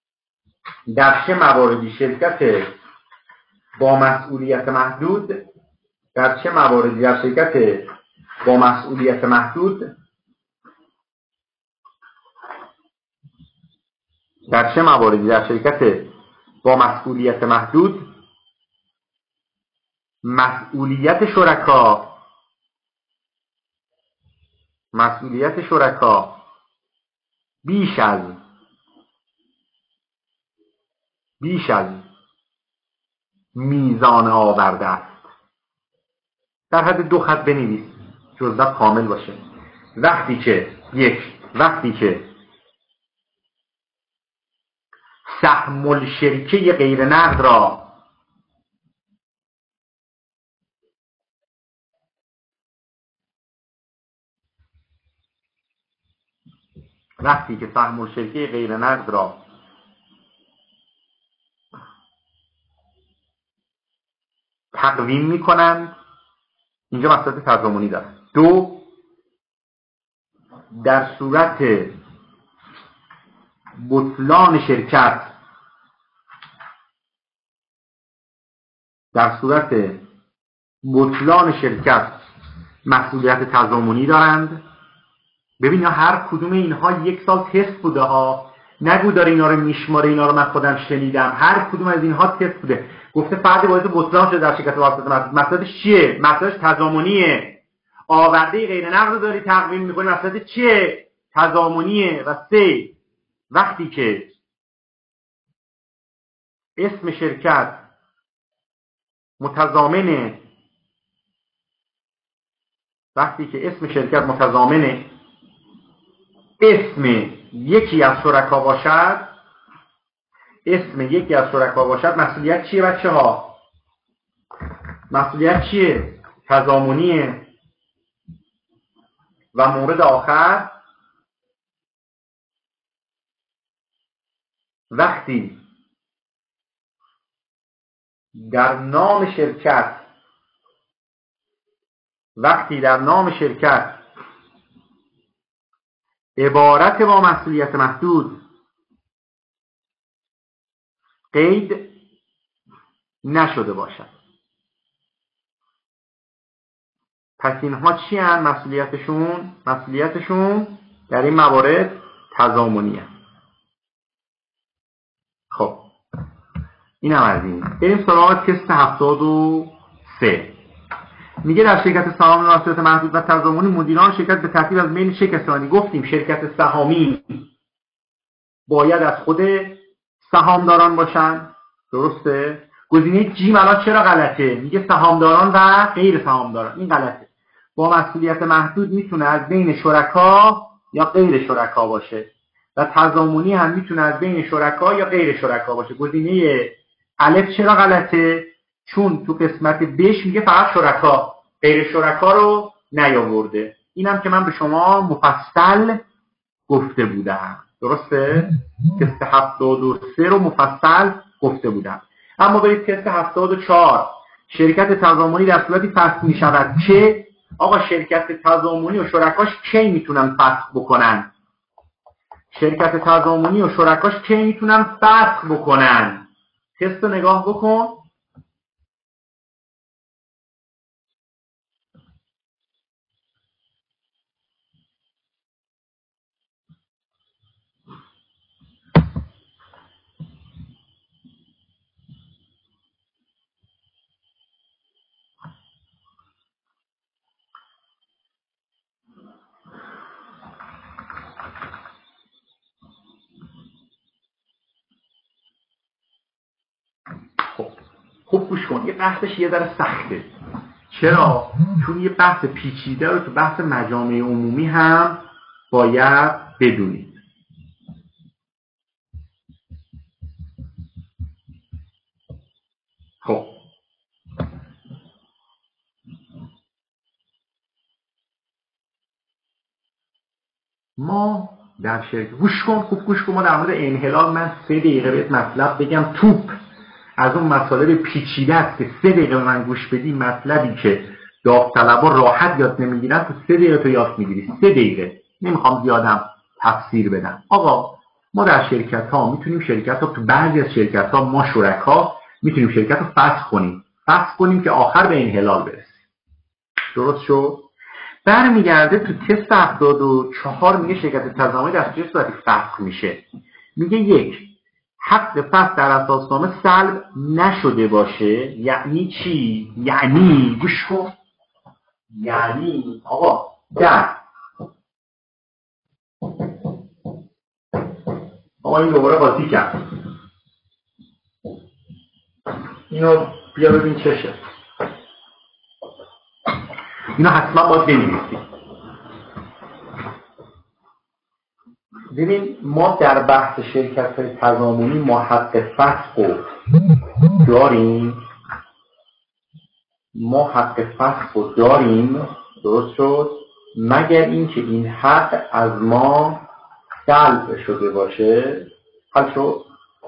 در چه مواردی شرکت با مسئولیت محدود در چه مواردی در شرکت با مسئولیت محدود در چه مواردی؟ در شرکت با مسئولیت محدود مسئولیت شرکا مسئولیت شرکا بیش از بیش از میزان آورده است. در حد دو خط بنویس، جزء کامل باشه. وقتی که یک وقتی که سهم الشرکه غیر نقد را وقتی که سهم الشرکه غیر نقد را تقویم میکنند، اینجا مسئله تضامنی داره. دو، در صورت بطلان شرکت در صورت بطلان شرکت مسئولیت تضامنی دارند. ببین هر کدوم اینها یک سال تست بوده ها، نگو داره اینا رو میشماره، اینا رو من خودم شنیدم. هر کدوم از اینها تست بوده. گفته فرد باعث بطلان شده در شرکت واسطه محدود. مسئلهش چیه؟ مسئلهش تضامنیه. آورده غیر نقد رو داری تقویم میکنی، مسئله چیه؟ تضامنیه. و سه، وقتی که اسم شرکت متضامنه وقتی که اسم شرکت متضامنه اسم یکی از شرکا باشد اسم یکی از شرکا باشد مسئولیت چیه بچه ها؟ مسئولیت چیه؟ تضامنیه. و مورد آخر، وقتی در نام شرکت وقتی در نام شرکت عبارت با مسئولیت محدود قید نشده باشد. پس اینها چی هن؟ مسئولیتشون مسئولیتشون در این موارد تضامنی هست. خب این هم از این. بریم سراغ تست هفتاد و سه. میگه در شرکت سهام مسئولیت محدود و تضامنی مدیران شرکت به ترتیب از بین چه کسانی؟ گفتیم شرکت سهامی باید از خود سهامداران باشن، درسته؟ گزینه جیم الان چرا غلطه؟ میگه سهامداران و غیر سهامداران، این غلطه. با مسئولیت محدود میتونه از بین شرکا یا غیر شرکا باشه و تضامنی هم میتونه از بین شرکا یا غیر شرکا باشه. گزینه الف چرا غلطه؟ چون تو قسمت بش میگه فقط شرکا، غیر شرکا رو نیاورده. اینم که من به شما مفصل گفته بودم، درسته؟ تست هفتاد و سه رو مفصل گفته بودم. اما برید تست هفتاد و چهار. شرکت تضامنی در صورتی فسخ میشود که آقا شرکت تضامنی و شرکاش کی میتونن فسخ بکنن؟ شرکت تضامنی و شرکاش کی میتونن فسخ بکنن؟ تست رو نگاه بکن. خوب گوش کن، یه بحثش یه ذره سخته. چرا؟ چون یه بحث پیچیده رو تو بحث مجامع عمومی هم باید بدونید. خب ما در شرکت گوش کن، خوب گوش کن. ما در مورد انحلال من سه دقیقه بهت مطلب بگم. توپ از اون مطالب پیچیده است که سه دقیقه من گوش بدی، مطلبی که داوطلبا راحت یاد نمیگیرن تو سه دقیقه تو یاد میگیری. سه دقیقه، نمیخوام زیادم تفسیر بدم. آقا ما در شرکت ها میتونیم شرکت ها تو بعضی از شرکت ها ما شرکا میتونیم شرکت رو فسخ کنیم فسخ کنیم که آخر به انحلال برسیم. درست شد؟ برمیگرده تو تست هفتاد و چهار میگه شرکت تضامنی در چه صورتی فسخ میشه. میگه یک، حق فسخ در اساسنامه سلب نشده باشه. یعنی چی؟ یعنی گوش کن، یعنی آقا در آقا این دوباره قاطی کرد، اینو بیا ببین چشه، اینو حتما باید بنویسی. ببین ما در بحث شرکت‌های تضامنی ما حق فسخ رو داریم، ما حق فسخ رو داریم، درست شد، مگر اینکه این حق از ما سلب شده باشه. حل شد؟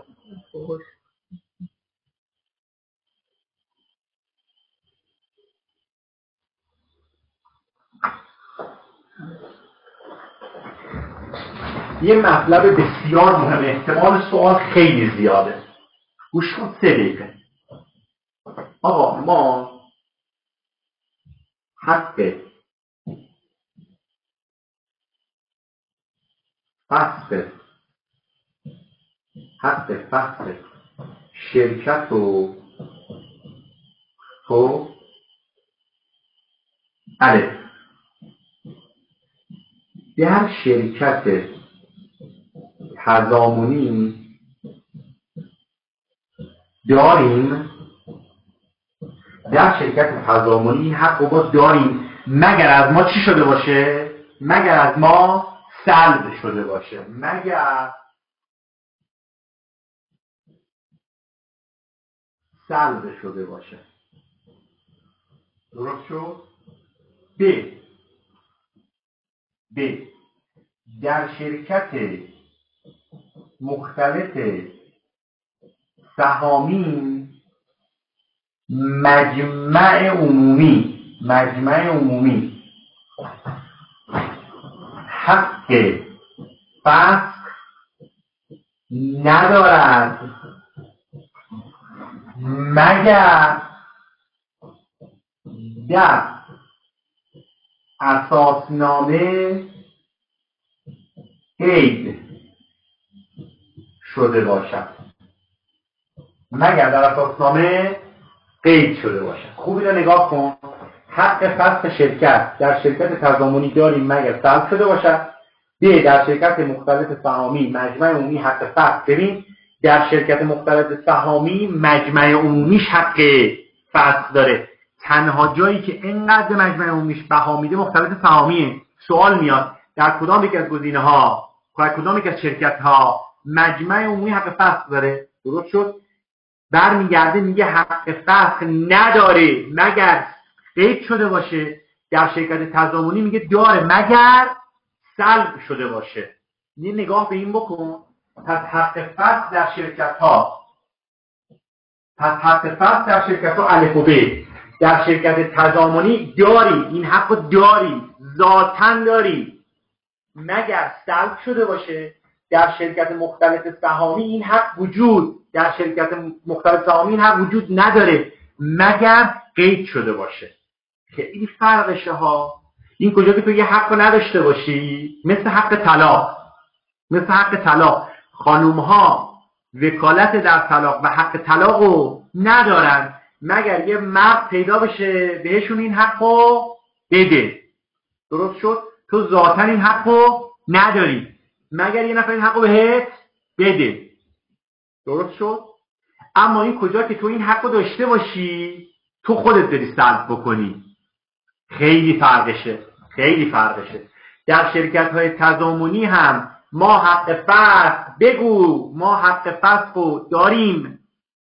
یه مطلب بسیار مهم، احتمال سوال خیلی زیاده، گوش کن سه دقیقه. آقا ما حق فسخ حق فسخ شرکت رو تو الف در شرکت تضامنی داریم، در شرکت تضامنی حق رو باز داریم مگر از ما چی شده باشه؟ مگر از ما سلب شده باشه، مگر سلب شده باشه. درست شد؟ ب ب در شرکت مختلط سهامی مجمع عمومی مجمع عمومی حق فسخ ندارد مگر در اساسنامه قید شده باشد، مگر در اساسنامه قید شده باشد. خوب اینو نگاه کن، حق فسخ شرکت در شرکت تضامنی داریم مگر سلب شده باشد. ب در شرکت مختلط سهامی مجمع عمومی حق فسخ. ببین در شرکت مختلط سهامی مجمع عمومیش حق فسخ داره، تنها جایی که اینقدر مجمع عمومیش بها میده مختلط سهامیه. سوال میاد در کدام یک از گزینه ها، در کدام یک از شرکت ها مجمع عمومی حق فسخ داره؟ درست شد؟ برمیگرده میگه حق فسخ نداره مگر قید شده باشه. در شرکت تضامنی میگه داره مگر سلب شده باشه. یه نگاه به این بکن. پس حق فسخ در شرکت ها پس حق فسخ در شرکت ها الف و ب. در شرکت تضامنی داری، این حق داری، ذاتاً داری، مگر سلب شده باشه. در شرکت مختلط سهامی این حق وجود در شرکت مختلط سهامی این حق وجود نداره مگر قید شده باشه. خیلی فرقشه ها. این کجا که تو یه حق رو نداشته باشی، مثل حق طلاق، مثل حق طلاق خانوم ها وکالت در طلاق و حق طلاق رو ندارن مگر یه مرد پیدا بشه بهشون این حق رو بده. درست شد؟ تو ذاتاً این حق رو نداری مگر یه نفر این حق رو بهت بده. درست شد؟ اما این کجا که تو این حق رو داشته باشی تو خودت داری سلب بکنی. خیلی فرقشه، خیلی فرقشه. در شرکت های تضامنی هم ما حق فسخ، بگو ما حق فسخ رو داریم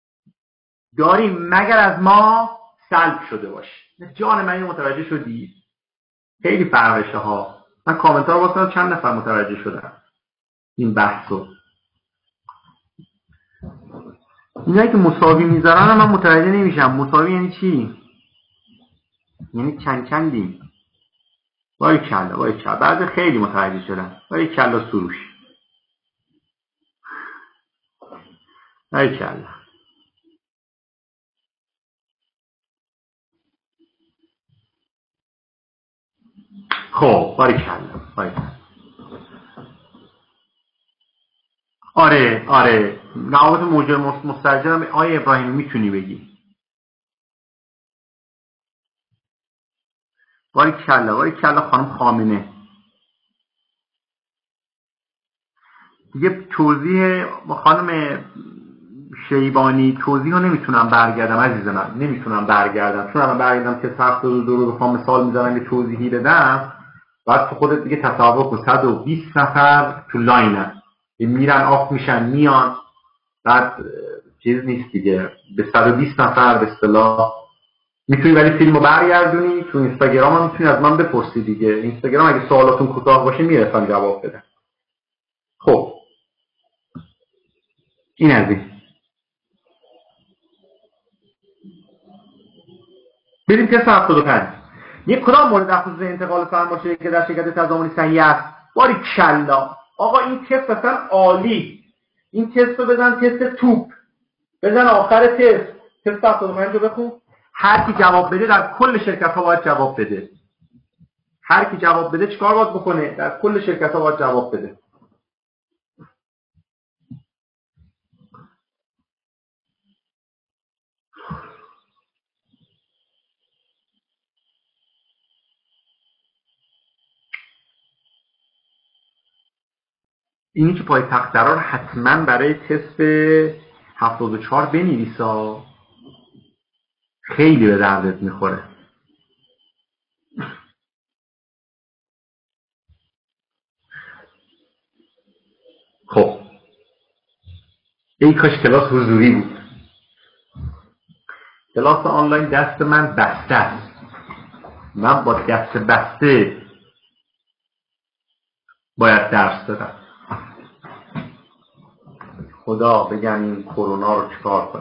داریم مگر از ما سلب شده باشه. جان من متوجه شدی؟ خیلی فرقشه ها. من کامنت ها رو واسه چند نفر متوجه شدن این بحثو. اینایی که مساوی میذارن من متوجه نمیشم. مساوی یعنی چی؟ یعنی چند چندیم. وای کلا وای کلا بعضی خیلی متوجه شدن. وای کلا سروش. وای کلا. خب وای کلا وای. آره آره روابط موجب مستاجرم آیه ابراهیمی میتونی بگی. باری کلا باری کلا خانم خامنه. دیگه توضیح خانم شیبانی توضیح رو نمیتونم برگردم عزیز من، نمیتونم برگردم چون الان برگردم که هفتاد و دو رو بخوام مثال میذارم یه توضیحی بدم بعد تو خودت دیگه تصور کن صد و بیست نفر تو لاینن میرن آف میشن میان بعد چیز نیست دیگه به صد و بیست نفر به اصطلاح میتونی ولی فیلمو برگردونی تو اینستاگرام هم میتونی از من بپرسی دیگه. اینستاگرام اگه سوالاتون کوتاه باشه میرسم جواب بدم. خب این از این. بریم تست هفتاد و پنج. یک کدام مورد در خصوص انتقال سرمایه‌گذاری که در شرکت تضامنی صحیح است؟ باری کلا آقا این تست اصلا عالی. این تست رو بزن تست توپ. بزن آخر تست. تست هفتاد و پنج رو بخون. هر کی جواب بده در کل شرکت ها باید جواب بده. هر کی جواب بده چیکار باید بکنه؟ در کل شرکت ها باید جواب بده. اینی که پای تخت درار حتما برای تست هفتاد و چهار بنویسا، خیلی به دردت میخوره. خب ای کاش کلاس حضوری بود. کلاس آنلاین دست من بسته است. من با دست بسته باید درس بدم. خدا بگم این کرونا رو چیکار کنه.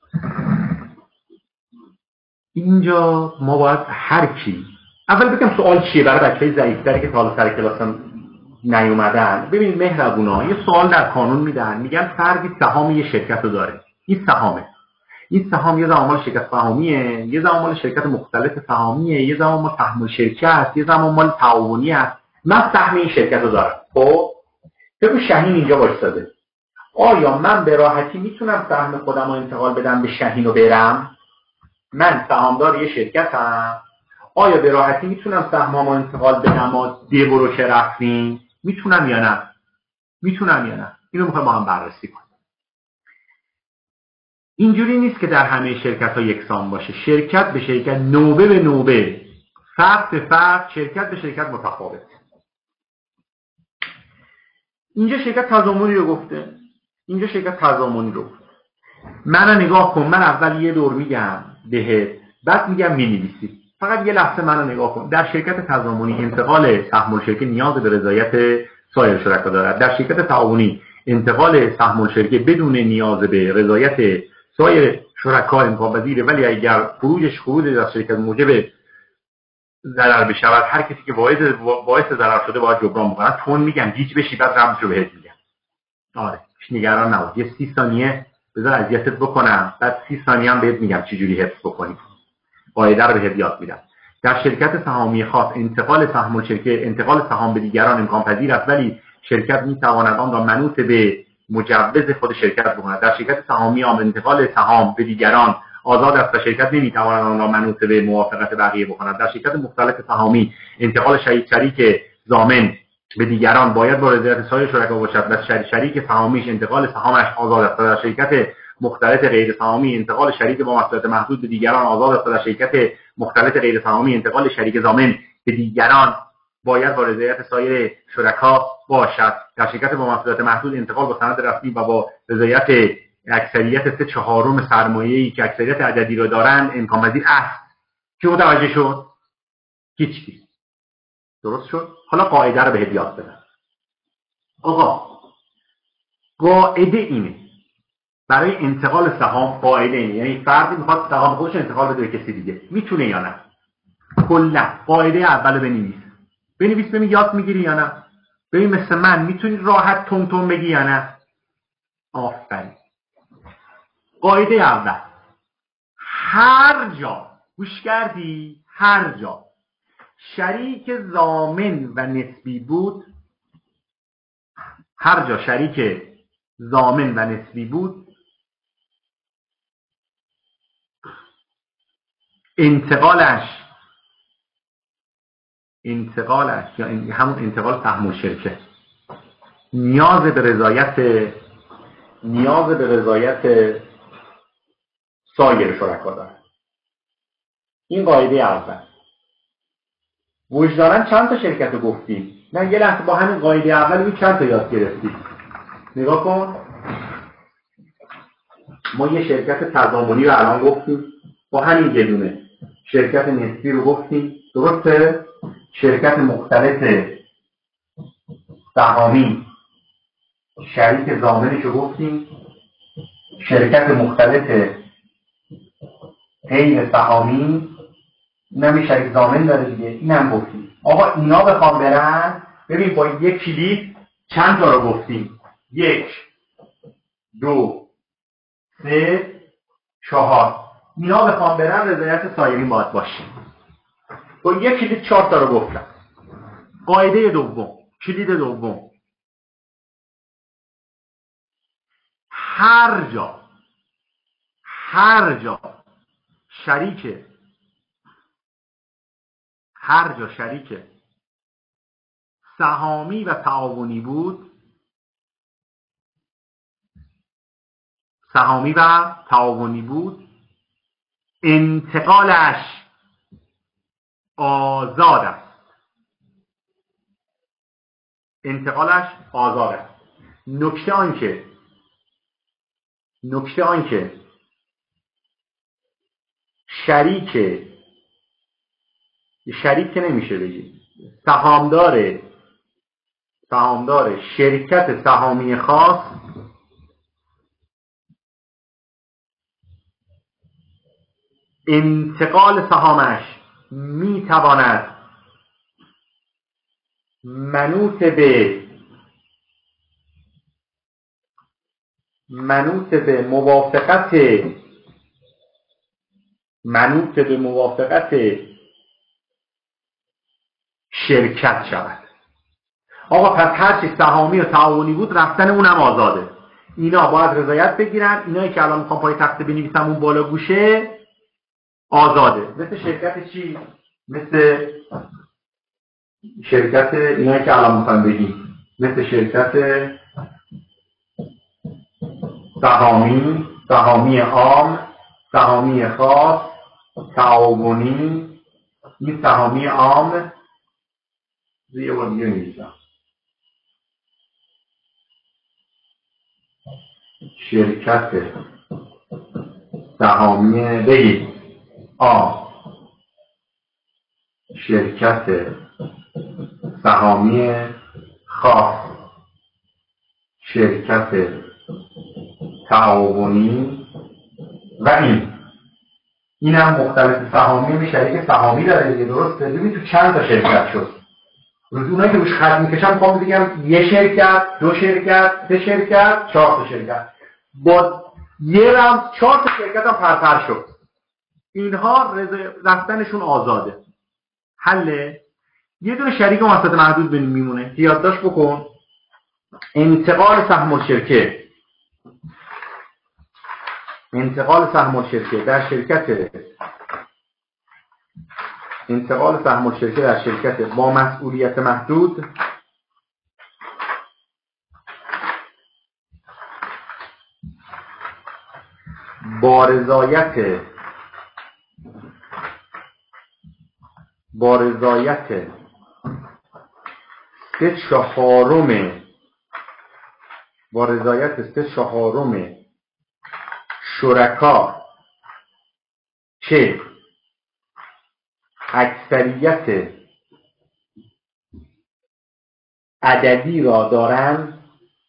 اینجا ما باید هر کی اول بگم سوال چیه برای بچه‌های ضعیف‌تری که تا حالا سر کلاسم نیومدن. ببین مهربونا یه سوال در قانون میدن، میگن فردی سهام یه شرکت رو داره. این سهامه. این سهام یه زمان مال شرکت سهامیه، یه زمان مال شرکت مختلف سهامیه، یه زمان مال تحمل شرکت، یه زمان مال تعاونی است. من سهم این شرکت رو دارم. خب بگو شاهین اینجا وایساده. آیا من به راحتی میتونم سهم خودم رو انتقال بدم به شاهین و برم؟ من سهامدار یه شرکتم. آیا به راحتی میتونم سهمامو انتقال بدم و دیبرو که رفتیم؟ میتونم یا نه؟ میتونم یا نه؟ اینو میخوایم با هم بررسی کنیم. اینجوری نیست که در همه شرکت ها یکسان باشه. شرکت به شرکت، نوبه به نوبه، فرد به فرد، شرکت به شرکت متفاوت. اینجا شرکت تضامنی رو گفته. اینجا شرکت تضامنی رو گفته. من نگاه کن، من اول یه دور میگم بهت، بعد میگم مینویسی. فقط یه لحظه منو نگاه کن. در شرکت تضامنی انتقال سهم الشرکه نیاز به رضایت سایر شرکا دارد. در شرکت تعاونی انتقال سهم الشرکه بدون نیاز به رضایت سایر شرکا امکان پذیره، ولی اگر خروجش خروج از شرکت موجب ضرر بشود، هر کسی که باعث باعث ضرر شده باید جبران بکنه. تون میگم گیج بشی بعد رمزشو بهت میگم. آره نگران نباش. یه سی ثانیه بذار اذیتت بکنم، بعد سی ثانیه هم بهت میگم چجوری حفظ بکنی. قاعده رو بهت یاد میدم. در شرکت سهامی خاص انتقال سهم الشرکه انتقال سهام به دیگران امکان پذیر است، ولی شرکت میتواند آن را منوط به مجوز خود شرکت بکند. در شرکت سهامی عام انتقال سهام به دیگران آزاد است و شرکت نمیتواند آن را منوط به موافقت بقیه بکند. در شرکت مختلف سهامی انتقال شریک شریک ضامن به دیگران باید با رضایت سایر شرکا باشد و شریک سهامیش انتقال سهامش آزاد است. در شرکت مختلط غیر سهامی انتقال شریک با مسئولیت محدود به دیگران آزاد است. در شرکت مختلط غیر سهامی انتقال شریک ضامن به دیگران باید با رضایت سایر شرکا باشد. در شرکت با مسئولیت محدود انتقال با سند رسمی و با رضایت اکثریت سه چهارم سرمایه‌ای که اکثریت عددی را دارند امکان پذیر است. کی متوجه شد؟ هیچکی. درست شد؟ حالا قاعده رو بهت یاد بدم. آقا قاعده اینه برای انتقال سهام، قاعده اینه یعنی فردی میخواد سهام خودش انتقال بده به کسی دیگه، میتونه یا نه؟ کلا قاعده اول بنویس. بنویس ببین یاد میگیری یا نه. ببین مثل من میتونی راحت تون تون بگی یا نه. آفرین. قاعده اول، هر جا گوش کردی، هر جا شریک ضامن و نسبی بود، هر جا شریک ضامن و نسبی بود، انتقالش انتقالش یا همون انتقال سهم الشرکه نیاز به رضایت نیاز به رضایت سایر شرکا داره. این قاعده اول. وجداناً چند تا شرکت رو گفتیم؟ نه یه لحظه با همین قاعده اول این چند تا یاد گرفتیم. نگاه کن، ما یه شرکت تضامنی رو الان گفتیم، با همین یه دونه شرکت نسبی رو گفتیم، درسته؟ شرکت مختلط سهامی شریک ضامنش رو گفتیم، شرکت مختلط غیر سهامی اینم شریک ضامن داره دیگه، اینم گفتیم. آقا اینا بخوام برن، ببین با یک کلید چند تا رو گفتیم؟ یک، دو، سه، چهار. اینا بخوام برن رضایت سایرین باید باشه. با یک کلید چهار تا رو گفتم. قاعده دوم، کلید دوم، هر جا هر جا شریک هر جا شریک سهامی و تعاونی بود، سهامی و تعاونی بود انتقالش آزاد است. انتقالش آزاد است. نکته آن که نکته آن که شریک شریک که نمیشه بگید سهامدار سهامدار شرکت سهامی خاص انتقال سهامش میتواند منوط به منوط به موافقت منوط به موافقت شرکت شود. آقا پس هر چی سهامی و تعاونی بود رفتن اونم آزاده. اینا باید رضایت بگیرن. اینایی که الان میخوام پای تخته بنویسم اون بالا گوشه آزاده. مثل شرکت چی؟ مثل شرکت اینایی که الان میخوام بگیم، مثل شرکت سهامی، سهامی عام، سهامی خاص، تعاونی. این سهامی عام یه بار دیگه می‌نویسم. شرکت سهامی بگید عام، شرکت سهامی خاص، شرکت تعاونی و این این هم مختلف سهامی به شریک سهامی داره دیگه، درسته؟ ببین تو چند تا شرکت شد. روز اونایی که روش خط میکشم میخوام بگم یه شرکت، دو شرکت، سه شرکت، چهار تا شرکت. با یه رمز چهار تا شرکت هم پرپر شد. اینها رفتنشون آزاده. حله؟ یه دونه شریک مصلحت محدود میمونه. یادداشت بکن. انتقال سهم الشرکه. انتقال سهم الشرکه در شرکت انتقال سهم الشرکه در شرکت با مسئولیت محدود با رضایت با رضایت سه چهارم با رضایت سه چهارم شرکا که اکثریت عددی را دارند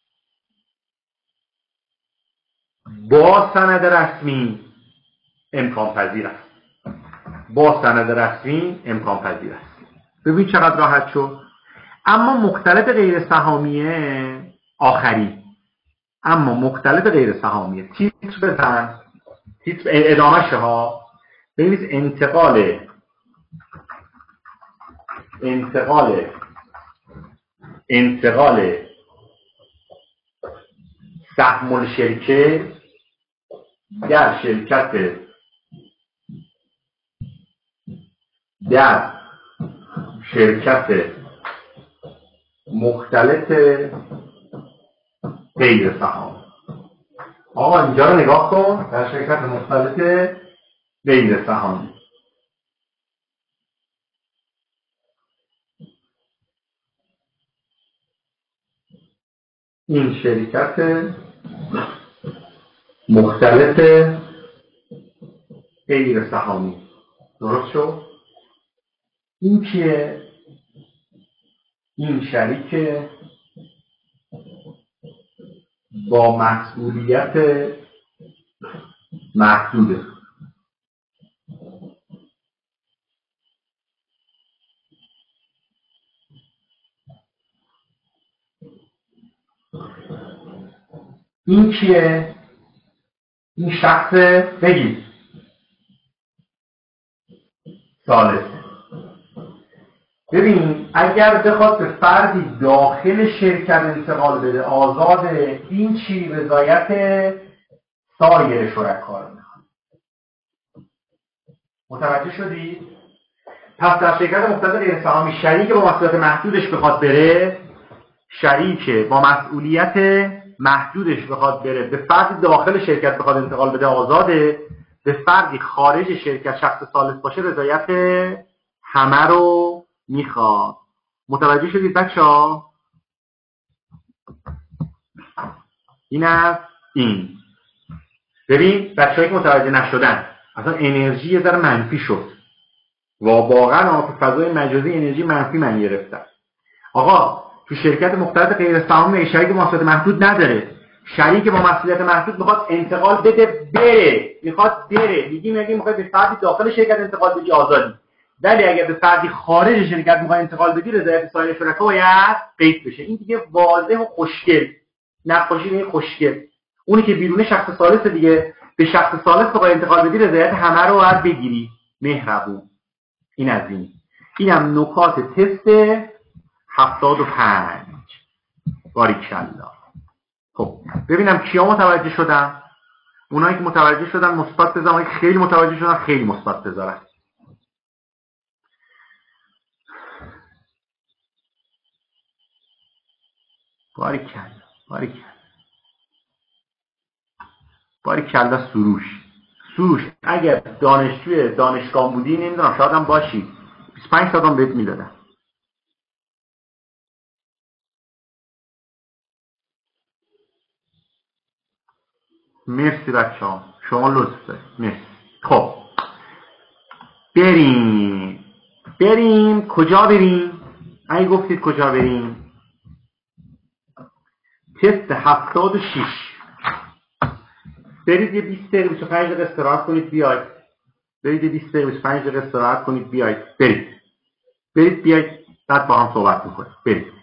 با سند رسمی امکان پذیر است. با سند رسمی امکان پذیر است. ببین چقدر راحت شد. اما مختلط غیر سهامیه آخری اما مختلط غیر سهامیه تیتر بزن. تیتر ادامه ها ببینید انتقال انتقال انتقال سهم الشرکه در شرکت در شرکت مختلط غیر سهامی. آقا اینجا رو نگاه کن، در شرکت مختلط غیر سهامی. این شرکت مختلط غیر سهامی درست شد؟ این که این شریک با مسئولیت محدوده. این کیه؟ این شخص بگید ثالث. ببین اگر بخواد به فردی داخل شرکت انتقال بده آزاده، این چی؟ رضایت سایر شرکا رو میخواد. متوجه شدید؟ پس در شرکت مختلط غیر سهامی شریک با مسئولیت محدودش بخواد بره، شریک با مسئولیت محدودش بخواد بره به فردی داخل شرکت بخواد انتقال بده آزاده، به فردی خارج شرکت شخص ثالث باشه رضایت همه رو میخواد. متوجه شدید بچه‌ها؟ این از این. ببین بچه‌هایی که متوجه نشدن اصلا انرژی یه ذره منفی شد و واقعا تو فضای مجازی انرژی منفی من گرفتم. آقا تو شرکت مختلط غیر سهامی شریک با مسئولیت محدود نداره، شریک با مسئولیت محدود میخواد انتقال بده بره، میخواد بره، میگیم اگه میخواد به فردی داخل شرکت انتقال بدی آزادی، ولی اگر به فردی خارج شرکت میخواد انتقال بدی رضایت سایر شرکا باید قید بشه. این دیگه واضح و خوشگل، نقاشی به خوشگل. اونی که بیرون شخص ثالث دیگه به شخص ثالث بخواد انتقال بدی رضایت همه رو باید بگیری. مهربون. این از این. اینم نکات تست هفتاد و پنج. باریکالله. خب ببینم کیا متوجه شدن. اونایی که متوجه شدن مثبت بزنن، اونایی که خیلی متوجه شدن خیلی مثبت بذارن. باریکالله باریکالله باریکالله. سروش سروش اگر دانشجوی دانشگاه بودی نمیدونم شاید هم باشی بیست و پنج ساعت بهت میدادم. مرسی بچه ها، شما لطف دارید. مرسی. خب بریم بریم کجا بریم؟ اگه گفتید کجا بریم؟ تست هفتاد و شش. برید یه بیست دقیقه بیست و پنج دقیقه استراحت کنید بیاید. برید یه بیست دقیقه بیست و پنج دقیقه استراحت کنید بیاید. برید برید بیاید بعد با هم صحبت میکنید. برید.